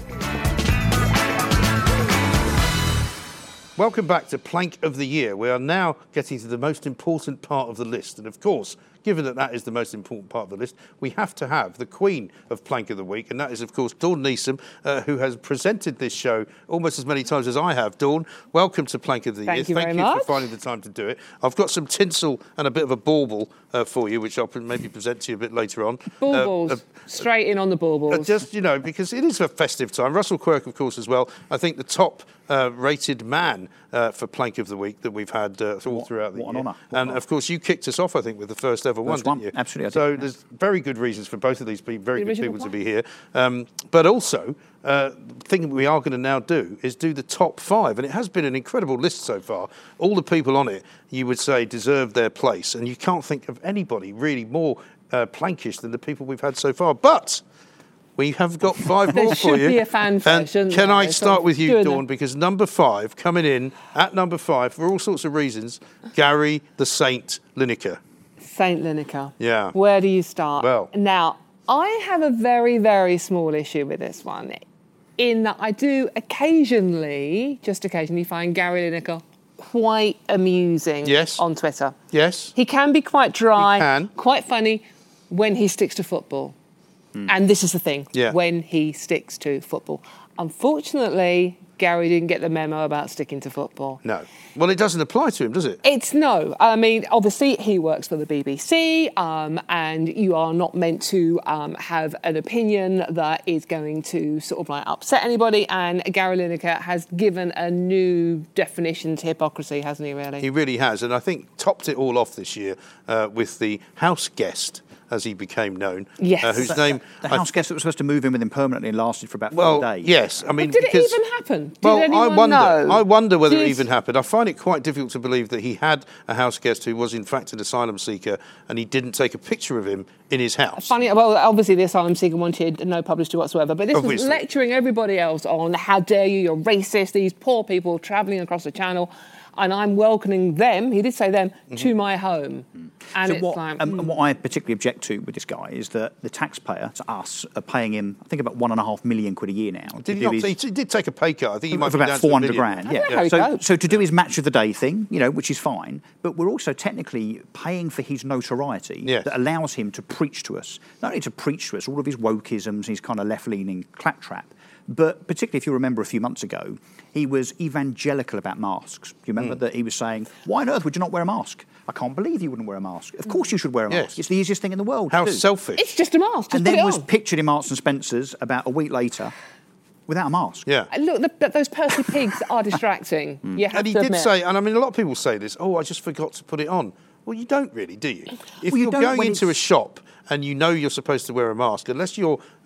Welcome back to Plank of the Year. We are now getting to the most important part of the list. And of course, given that that is the most important part of the list, we have to have the Queen of Plank of the Week. And that is, of course, Dawn Neeson, uh, who has presented this show almost as many times as I have. Dawn, welcome to Plank of the Thank Year. you Thank very you much. for finding the time to do it. I've got some tinsel and a bit of a bauble uh, for you, which I'll maybe present to you a bit later on. Baubles. Uh, uh, Straight in on the baubles. uh, just, you know, because it is a festive time. Russell Quirk, of course, as well. I think the top uh, rated man uh, for Plank of the Week that we've had uh, all What- throughout the what an year. honour. What And, an of course, you kicked us off, I think, with the first ever one, First one. didn't you? Absolutely, I So did, there's very good reasons for both of these people, very The good original people to one. be here. Um, but also, uh, the thing that we are going to now do is do the top five. And it has been an incredible list so far. All the people on it, you would say, deserve their place. And you can't think of anybody really more uh, plankish than the people we've had so far. But we have got five There more for should you. be a fanfare, And shouldn't can there? I So start with you, doing Dawn? them. Because number five, coming in at number five, for all sorts of reasons, Gary the Saint Lineker. Saint Lineker. Yeah. Where do you start? Well. Now, I have a very, very small issue with this one, in that I do occasionally, just occasionally, find Gary Lineker quite amusing Yes. on Twitter. Yes? He can be quite dry, He can. quite funny when he sticks to football. And this is the thing, Yeah. when he sticks to football. Unfortunately, Gary didn't get the memo about sticking to football. No. Well, it doesn't apply to him, does it? It's no. I mean, obviously, he works for the B B C, um, and you are not meant to um, have an opinion that is going to sort of like upset anybody. And Gary Lineker has given a new definition to hypocrisy, hasn't he, really? He really has. And I think topped it all off this year uh, with the house guest, as he became known. Yes. Uh, whose The- name... The house guest that was supposed to move in with him permanently and lasted for about Well, four days. yes. I mean, But did because, it even happen? Did well, anyone I wonder. know? I wonder whether it Did- even happened. I find it quite difficult to believe that he had a house guest who was in fact an asylum seeker, and he didn't take a picture of him in his house. Funny, well, obviously the asylum seeker wanted no publicity whatsoever, but this Obviously. was lecturing everybody else on how dare you, you're racist, these poor people travelling across the channel, and I'm welcoming them, he did say them, Mm-hmm. to my home. And So it's what, like... um, mm. and what I particularly object to with this guy is that the taxpayer, to us, are paying him, I think, about one and a half million quid a year now. to Did he do not? his- He t- did take a pay cut. I think he might of be about down to a four hundred million. grand. I don't know Yeah. how he So, copes. so to do his match of the day thing, you know, which is fine, but we're also technically paying for his notoriety Yes. that allows him to preach to us. Not only to preach to us all of his wokeisms, his kind of left-leaning claptrap, but particularly if you remember a few months ago, he was evangelical about masks. Do you remember Mm. that he was saying, "Why on earth would you not wear a mask? I can't believe you wouldn't wear a mask. Of course you should wear a Yes. mask. It's the easiest thing in the world." How to do." selfish. It's just a mask, just And put then it was on. pictured in Marks and Spencer's about a week later without a mask. Yeah. And look, the, the, those Percy pigs are distracting. You have And he to did admit. say, and I mean, a lot of people say this, oh, I just forgot to put it on. Well, you don't really, do you? If Well, you you're don't going when into a it's- shop and you know you're supposed to wear a mask, unless you're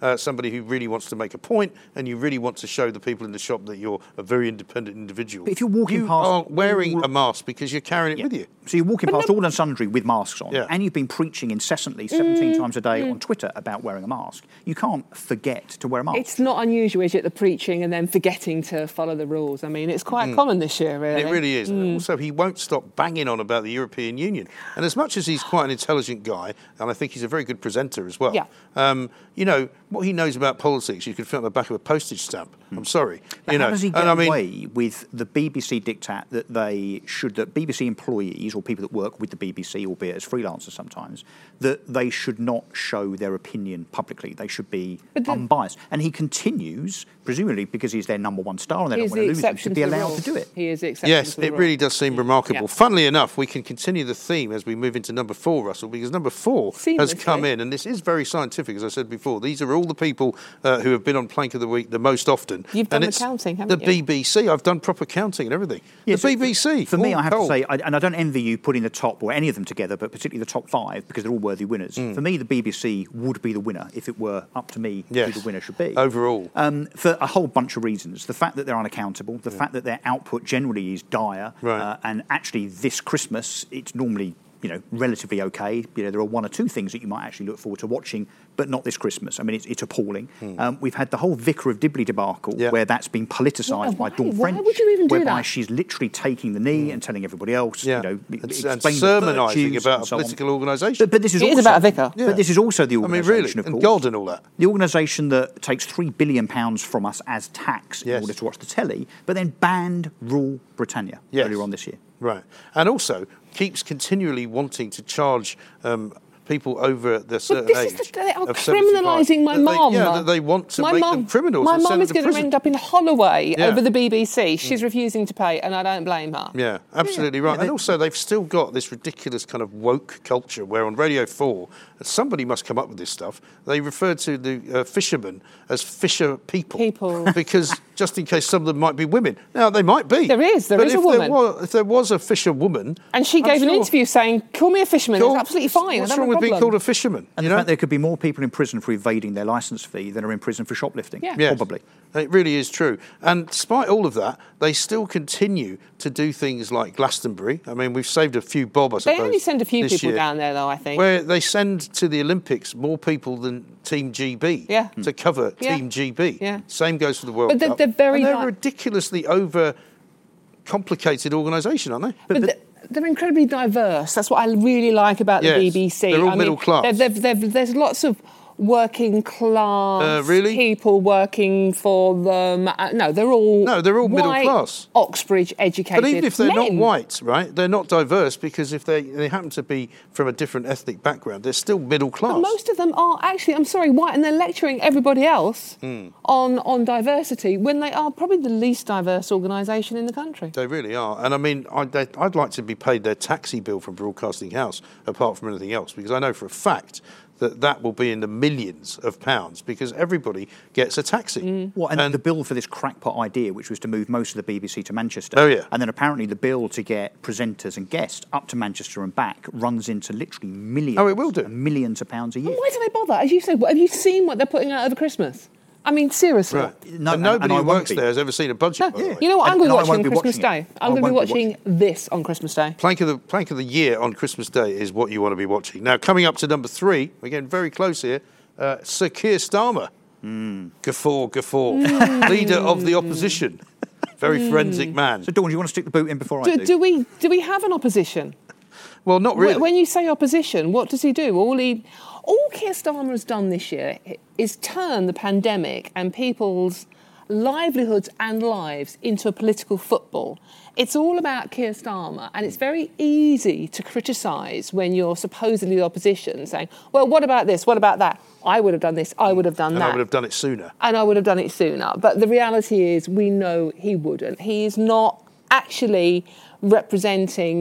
uh, somebody who really wants to make a point, and you really want to show the people in the shop that you're a very independent individual. But if you're walking you past, are wearing a mask because you're carrying it yeah. with you. So you're walking but past no, all and sundry with masks on, yeah. and you've been preaching incessantly seventeen Mm, times a day mm. on Twitter about wearing a mask. You can't forget to wear a mask. It's not unusual, is it, the preaching and then forgetting to follow the rules. I mean, it's quite Mm. common this year, really. It really is. Mm. Also, he won't stop banging on about the European Union. And as much as he's quite an intelligent guy, and I think he's a very good presenter as well, Yeah. um, you know, what he knows about politics, you could fit on the back of a postage stamp. I'm sorry. But you how know, does he get and I mean, away with the B B C diktat that they should, that B B C employees or people that work with the B B C, albeit as freelancers sometimes, that they should not show their opinion publicly. They should be But the- unbiased. And he continues, presumably because he's their number one star and they He don't is want the to lose him, to exception be to the allowed rule. to do it. He is the exception yes, to the it rule. really does seem remarkable. Yeah. Funnily enough, we can continue the theme as we move into number four, Russell, because number four has Seamlessly. come in, and this is very scientific, as I said before. These are all the people uh, who have been on Plank of the Week the most often. You've done and the it's counting, haven't the you? B B C. I've done proper counting and everything. Yeah, the so B B C. For me, all I have told. to say, I, and I don't envy you putting the top or any of them together, but particularly the top five because they're all worthy winners. Mm. For me, the B B C would be the winner if it were up to me Yes. who the winner should be. Overall. Um, for a whole bunch of reasons. The fact that they're unaccountable, the fact that their output generally is dire, Right. uh, and actually this Christmas, it's normally you know, relatively okay. You know, there are one or two things that you might actually look forward to watching, but not this Christmas. I mean, it's, it's appalling. Hmm. Um, we've had the whole Vicar of Dibley debacle, Yeah. where that's been politicised Why- by Dawn why French. would you even do whereby that? she's literally taking the knee and telling everybody else, Yeah. you know, And, and explain the sermonising virtues about and a so on. political organisation. But, but this is It is also, about a vicar. Yeah. But this is also the I mean, organisation, really, of and course. God and all that. The organisation that takes three billion pounds from us as tax Yes. in order to watch the telly, but then banned Rule Britannia Yes. earlier on this year. Right. And also keeps continually wanting to charge um, people over the certain this age. is the, they are of seventy-five. criminalising my That they- mum. Yeah, that they want to my make mum, them criminals. My and mum send is them to going to prison. end up in Holloway Yeah. over the B B C. She's refusing to pay, and I don't blame her. Yeah, absolutely right. And also, they've still got this ridiculous kind of woke culture where on Radio four, somebody must come up with this stuff. They refer to the uh, fishermen as fisher people. People. Because just in case some of them might be women. Now, they might be. There is, there but is if a woman. There was, if there was a fisher woman. And she I'm gave an sure- interview saying, call me a fisherman, Call- it's absolutely fine. What's I don't wrong have a with being problem." called a fisherman? And you the know? fact there could be more people in prison for evading their licence fee than are in prison for shoplifting. Yeah. Yes, Probably. It really is true. And despite all of that, they still continue to do things like Glastonbury. I mean, we've saved a few bob, I suppose. They only send a few this people year, down there, though, I think. Where they send to the Olympics more people than Team G B Yeah. to cover Yeah. Team G B. Yeah. Same goes for the World But they're- Cup. they're very and they're a di- ridiculously over complicated organisation, aren't they? But, th- they're incredibly diverse. That's what I really like about the Yes, B B C. they're all I mean, middle class. they've- they've- they've- there's lots of working class Uh, really? people working for them. Uh, no, they're all No, they're all middle white, class. Oxbridge educated But even if they're not men. white, right, they're not diverse because if they, they happen to be from a different ethnic background, they're still middle class. But most of them are actually, I'm sorry, white, and they're lecturing everybody else Hmm. on, on diversity when they are probably the least diverse organisation in the country. They really are. And I mean, I'd, they- I'd like to be paid their taxi bill from Broadcasting House, apart from anything else, because I know for a fact that that will be in the millions of pounds because everybody gets a taxi. Mm. What, and, And- the bill for this crackpot idea, which was to move most of the B B C to Manchester. Oh, yeah. And then apparently the bill to get presenters and guests up to Manchester and back runs into literally millions. Oh, it will do. and Millions of pounds a year. Why do they bother? As you said, have you seen what they're putting out over Christmas? I mean, seriously. Right. No, and and- nobody and I who won't works be. there has ever seen a budget. No, by the way. you know what I'm And- going to and I watch won't on be Christmas watching it. Day? I I'm going to be won't be watching this on Christmas Day. Plank of the Plank of the year on Christmas Day is what you want to be watching. Now, coming up to number three, we're getting very close here. Uh, Sir Keir Starmer, mm. guffaw, guffaw, Mm. leader of the opposition, very Mm. forensic man. So, Dawn, do you want to stick the boot in before I Do, do? do we do we have an opposition? Well, not really. Wh- When you say opposition, what does he do? All he, all Keir Starmer has done this year is turn the pandemic and people's livelihoods and lives into a political football. It's all about Keir Starmer, and it's very easy to criticise when you're supposedly the opposition, saying, well, what about this, what about that? I would have done this, I would have done and that. I would have done it sooner. And I would have done it sooner. But the reality is we know he wouldn't. He is not actually representing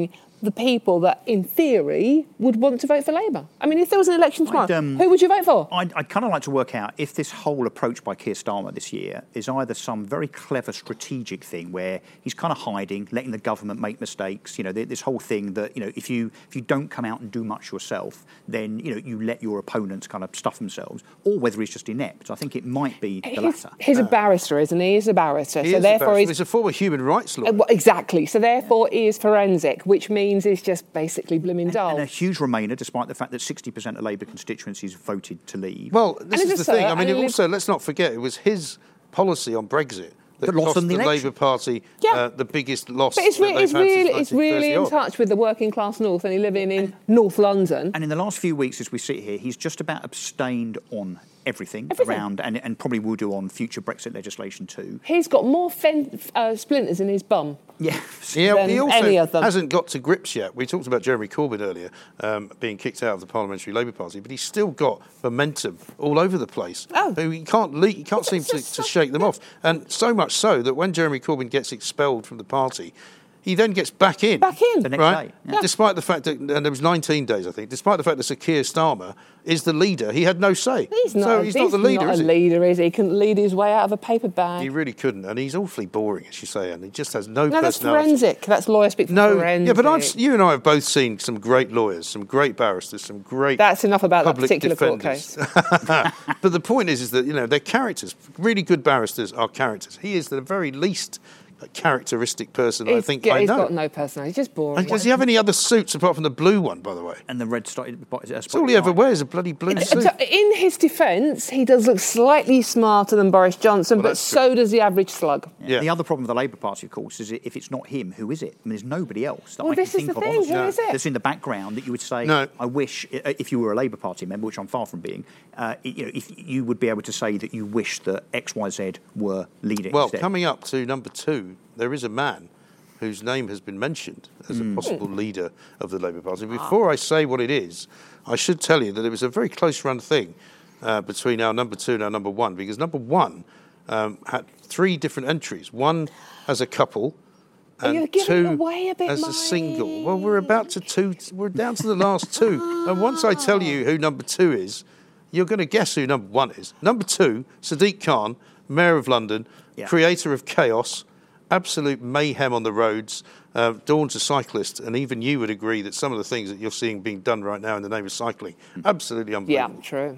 the people that, in theory, would want to vote for Labour? I mean, if there was an election tomorrow, um, who would you vote for? I'd, I'd kind of like to work out if this whole approach by Keir Starmer this year is either some very clever strategic thing where he's kind of hiding, letting the government make mistakes. You know, this whole thing that, you know, if you if you don't come out and do much yourself, then, you know, you let your opponents kind of stuff themselves, or whether he's just inept. I think it might be the he's, latter. He's a barrister, isn't he? He's a barrister. He so is therefore, a barrister. he's, he's a former human rights lawyer. Uh, well, exactly. So therefore, he is forensic, which means it's just basically blooming dull. And a huge Remainer, despite the fact that sixty percent of Labour constituencies voted to leave. Well, this And is as the I thing. say, I mean, and it it also, let's not forget, it was his policy on Brexit that, That lost cost them the the election. Labour Party Yeah. uh, the biggest loss But it's, that re- they've it's had really, since it's really in nineteen thirty odd. touch with the working class north, and he's living in North London. And in the last few weeks, as we sit here, he's just about abstained on everything, Everything. around, and, and probably will do on future Brexit legislation too. He's got more fen- uh, splinters in his bum. Yeah. Yeah, than he also any of them. hasn't got to grips yet. We talked about Jeremy Corbyn earlier um, being kicked out of the Parliamentary Labour Party, but he's still got momentum all over the place. Oh. So he can't le- he can't It's seem to, just to so- shake them off. And so much so that when Jeremy Corbyn gets expelled from the party, he then gets back in. Back in. The next right? day. Yeah. Despite the fact that, and there was nineteen days, I think, despite the fact that Sir Keir Starmer is the leader, he had no say. He's not, so he's, not the leader, not is a he? leader, is he? He couldn't lead his way out of a paper bag. He really couldn't, and he's awfully boring, as you say, and he just has no, no, that's personality. forensic. That's lawyer speak for No, forensic. yeah, but I've, you and I have both seen some great lawyers, some great barristers, some great. That's enough about that public particular court defenders. case. But the point is, is that you know they're characters. Really good barristers are characters. He is the very least characteristic person I He's think got- I he's know. got no personality. He's just boring. And does he have any other suits apart from the blue one, by the way? And the red started. That's all he ever wears, a bloody blue suit. So in his defence, he does look slightly smarter than Boris Johnson, Well, but that's so does the average slug. Yeah. The other problem with the Labour Party, of course, is if it's not him, who is it? I mean, there's nobody else that Well, I can this is think the of thing, honestly, who is it? that's in the background that you would say, No. I wish, i- if you were a Labour Party member, which I'm far from being, uh, you know, if you would be able to say that you wish that X Y Z were leading Well, instead. coming up to number two, there is a man whose name has been mentioned as Hmm. a possible leader of the Labour Party. Before I say what it is, I should tell you that it was a very close-run thing uh, between our number two and our number one, because number one um, had three different entries, one as a couple Oh, and you're giving two it away a bit, as a Mike. single. Well, we're about to two, we're down to the last two. And once I tell you who number two is, you're going to guess who number one is. Number two, Sadiq Khan, Mayor of London, Yeah. creator of chaos, absolute mayhem on the roads, uh, Dawn's a cyclist, and even you would agree that some of the things that you're seeing being done right now in the name of cycling, absolutely Yeah, unbelievable. true.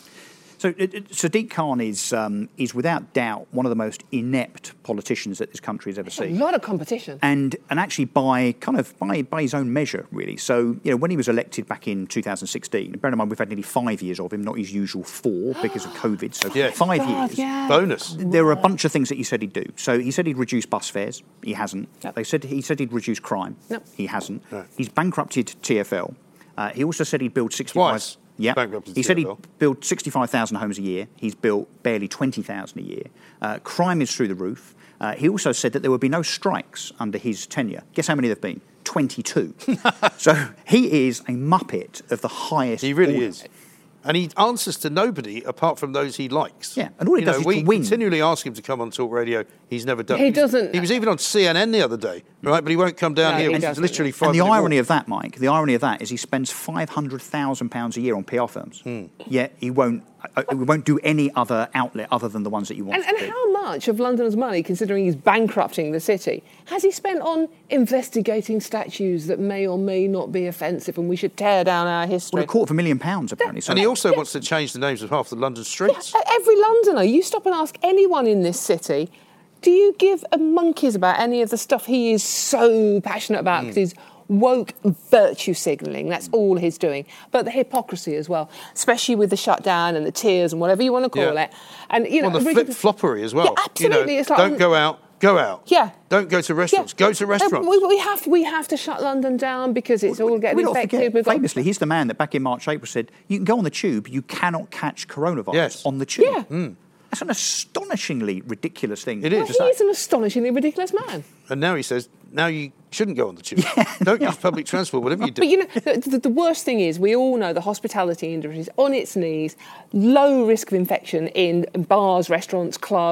So it, it, Sadiq Khan is um, is without doubt one of the most inept politicians that this country has ever A seen. lot of competition. And and actually by kind of by, by his own measure, really. So, you know, when he was elected back in two thousand sixteen, bear in mind we've had nearly five years of him, not his usual four because of COVID. So Yeah. five God, years. yeah. Bonus. There were a bunch of things that he said he'd do. So he said he'd reduce bus fares. He hasn't. Yep. They said he said he'd reduce crime. Yep. He hasn't. No. He's bankrupted T F L. Uh, he also said he'd build sixty-five. Twice. Yeah. Bankrupted He said T F L. he'd build sixty-five thousand homes a year. He's built barely twenty thousand a year. Uh, crime is through the roof. Uh, he also said that there would be no strikes under his tenure. Guess how many there have been? twenty-two. So he is a muppet of the highest He really order. is. And he answers to nobody apart from those he likes. Yeah, and all he You does know, is we to win. continually ask him to come on Talk Radio. He's never done He it. He's- doesn't- He was even on C N N the other day, right? But he won't come down No, here. he Which is doesn't. literally five And the minute irony walk. of that, Mike, the irony of that is he spends five hundred thousand pounds a year on P R firms. Hmm. Yet he won't, uh, he won't do any other outlet other than the ones that you want And, to and do. how much of London's money, considering he's bankrupting the city, has he spent on investigating statues that may or may not be offensive and we should tear down our history? Well, a quarter of a million pounds, apparently. So And he also wants to change the names of half the London streets. Every Londoner, you stop and ask anyone in this city, do you give a monkeys about any of the stuff he is so passionate about? Because he's woke virtue signalling. That's all he's doing. But the hypocrisy as well, especially with the shutdown and the tears and whatever you want to call Yeah. it. And you know, Well, the really- flip-floppery as well. Yeah, absolutely. You know, It's like- don't go out, go out. Yeah. Don't go to restaurants, Yeah. go to restaurants. We, we have we have to shut London down because it's all getting we don't infected. forget, We've got- famously, he's the man that back in March, April said, you can go on the tube, you cannot catch coronavirus Yes. on the tube. Yeah. Mm. That's an astonishingly ridiculous thing. It to is. Well, say. he's an astonishingly ridiculous man. And now he says, now you shouldn't go on the tube. Don't use public transport, whatever you do. But you know, the, the, the worst thing is we all know the hospitality industry is on its knees, low risk of infection in bars, restaurants, clubs.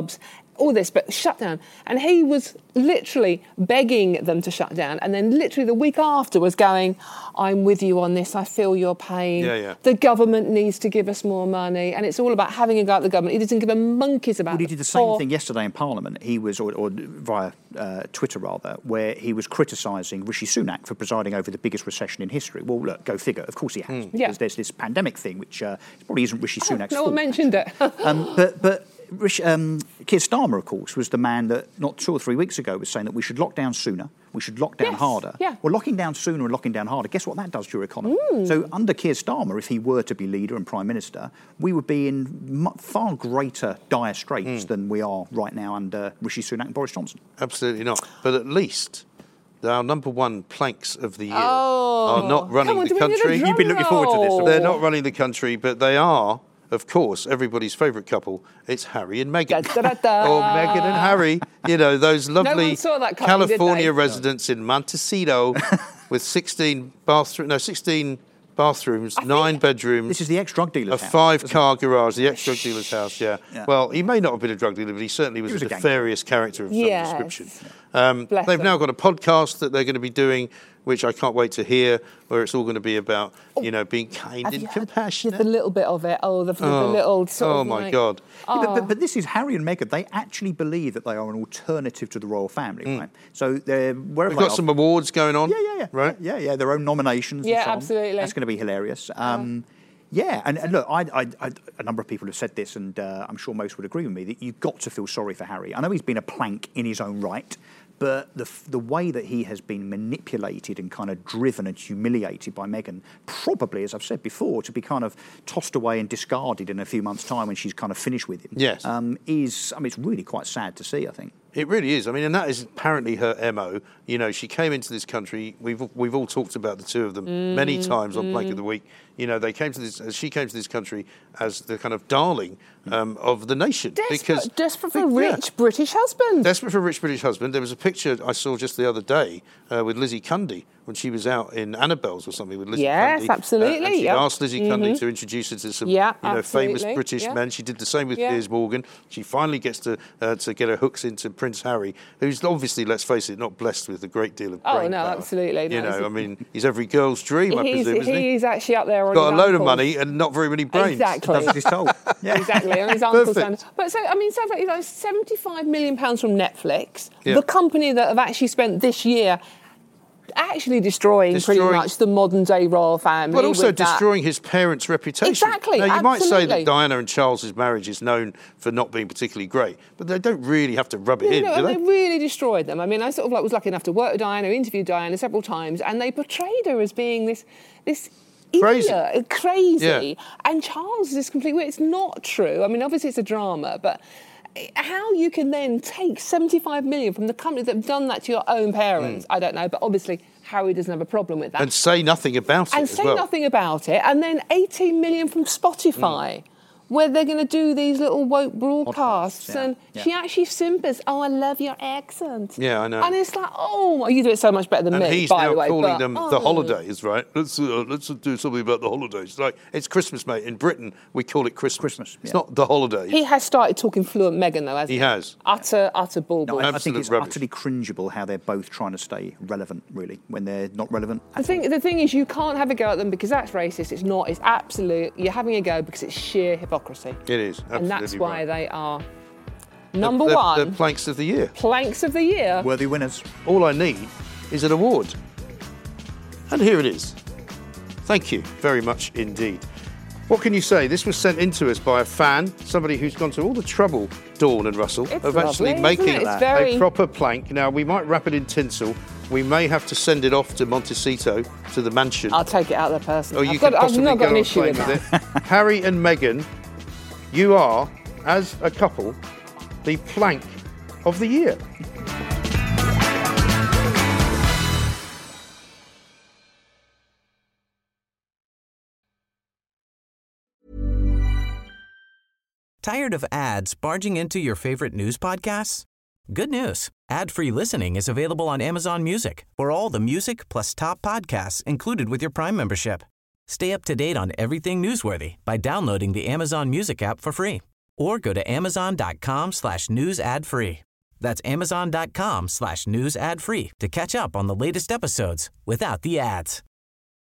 all this, but shut down. And he was literally begging them to shut down. And then literally the week after was going, I'm with you on this. I feel your pain. Yeah, yeah. The government needs to give us more money. And it's all about having a go at the government. He doesn't give a monkeys about Well, he the did the same poor. thing yesterday in Parliament. He was, or, or via uh, Twitter rather, where he was criticising Rishi Sunak for presiding over the biggest recession in history. Well, look, go figure. Of course he has. Yeah. Because there's this pandemic thing, which uh, probably isn't Rishi Sunak's No fault. one mentioned it. um, but but Rishi, um, Keir Starmer, of course, was the man that not two or three weeks ago was saying that we should lock down sooner, we should lock down Yes, harder. yeah. Well, locking down sooner and locking down harder, guess what that does to your economy? Mm. So under Keir Starmer, if he were to be leader and prime minister, we would be in mu- far greater dire straits Mm. than we are right now under Rishi Sunak and Boris Johnson. Absolutely not. But at least our number one planks of the year Oh. are not running Come on, the do we need a country. drum You've been looking forward to this, roll? They're not running the country, but they are, of course, everybody's favourite couple. It's Harry and Meghan. Da, da, da, da. Or Meghan and Harry. You know, those lovely one saw that coming, did California they? residents in Montecito with sixteen bathroom, no, sixteen bathrooms, nine bedrooms. This is the ex-drug dealer's A house, five-car garage, the ex-drug dealer's house, yeah. Yeah. Well, he may not have been a drug dealer, but he certainly was, He was a a gangster. nefarious character of some Yes. description. Um, Bless they've them. now got a podcast that they're going to be doing, which I can't wait to hear, where it's all going to be about, you know, being kind Have and you heard compassionate. the little bit of it? Oh, the, the, the Oh. little sort Oh, of my like- God. Yeah, but, Oh. but, but this is Harry and Meghan. They actually believe that they are an alternative to the royal family, right? So they're wherever We've they got are- some awards going on. Yeah, yeah, yeah. Right? Yeah, yeah. Their own nominations. Yeah, and so on. absolutely. That's going to be hilarious. Um, yeah, and, and look, I, I, I, a number of people have said this, and uh, I'm sure most would agree with me that you've got to feel sorry for Harry. I know he's been a plank in his own right, but the the way that he has been manipulated and kind of driven and humiliated by Meghan, probably, as I've said before, to be kind of tossed away and discarded in a few months' time when she's kind of finished with him. Yes. um, is I mean, it's really quite sad to see. I think. It really is. I mean, and that is apparently her M O. You know, she came into this country. We've we've all talked about the two of them many times on Plank of the Week. You know, they came to this. She came to this country as the kind of darling um, of the nation. Desperate, because desperate for a Yeah. rich British husband. Desperate for a rich British husband. There was a picture I saw just the other day uh, with Lizzie Cundy when she was out in Annabelle's or something with Lizzie Yes, Cundy. absolutely, Uh, and she yep. asked Lizzie Cundy Mhm. to introduce her to some Yeah, you know, famous absolutely, British yeah. men. She did the same with Yeah. Piers Morgan. She finally gets to uh, to get her hooks into Prince Harry, who's obviously, let's face it, not blessed with a great deal of Oh, brain no, power. absolutely, no, You know, it's- I mean, he's every girl's dream, I He's, presume, isn't he? he's actually up there on Got a his load of uncle's- money and not very many brains. Exactly. That's what he's told. Yeah. Exactly, on his uncle's Perfect. stand. But so, I mean, so you know, seventy-five million pounds from Netflix, Yeah. the company that have actually spent this year actually destroying, pretty Destroying- much the modern day royal family. But also with that. destroying his parents' reputation. Exactly, Now, you might say absolutely. that Diana and Charles's marriage is known for not being particularly great, but they don't really have to rub it No, in, no, do and they? they really destroyed them. I mean, I sort of like was lucky enough to work with Diana, interview Diana several times, and they portrayed her as being this this Crazy. idiot, crazy. Yeah. And Charles is completely. It's not true. I mean, obviously it's a drama, but how you can then take seventy-five million from the company that have done that to your own parents, I don't know. But obviously Harry doesn't have a problem with that. Mm. And say nothing about it and as say well. nothing about it, and then eighteen million from Spotify, where they're going to do these little woke broadcasts, Podcasts, yeah, and yeah. she actually simpers, "Oh, I love your accent." Yeah, I know. And it's like, oh, my- you do it so much better than And me, he's by now the way. calling but- them oh. the holidays, right? Let's uh, let's do something about the holidays. It's like, it's Christmas, mate. In Britain, we call it Christmas. Christmas, It's yeah. not the holidays. He has started talking fluent Meghan, though, hasn't he? He has. Utter, utter bull. No, I, I think Absolute it's rubbish. utterly cringeable how they're both trying to stay relevant, really, when they're not relevant. The thing, the thing is, you can't have a go at them because that's racist. It's not. It's absolute. You're having a go because it's sheer hypocrisy. It is. Absolutely And that's why right. they are number the, one The planks of the year. planks of the year. Worthy winners. All I need is an award. And here it is. Thank you very much indeed. What can you say? This was sent in to us by a fan, somebody who's gone to all the trouble, Dawn and Russell, It's of lovely, actually isn't making it? It's very- a proper plank. Now, we might wrap it in tinsel. We may have to send it off to Montecito, to the mansion. I'll take it out of the person. Or you I've, could got, I've possibly not go got an on issue playing with with that. it. Harry and Meghan, you are, as a couple, the plank of the year. Tired of ads barging into your favorite news podcasts? Good news. Ad-free listening is available on Amazon Music for all the music plus top podcasts included with your Prime membership. Stay up to date on everything newsworthy by downloading the Amazon Music app for free or go to amazon.com slash news ad free. That's amazon.com slash news ad free to catch up on the latest episodes without the ads.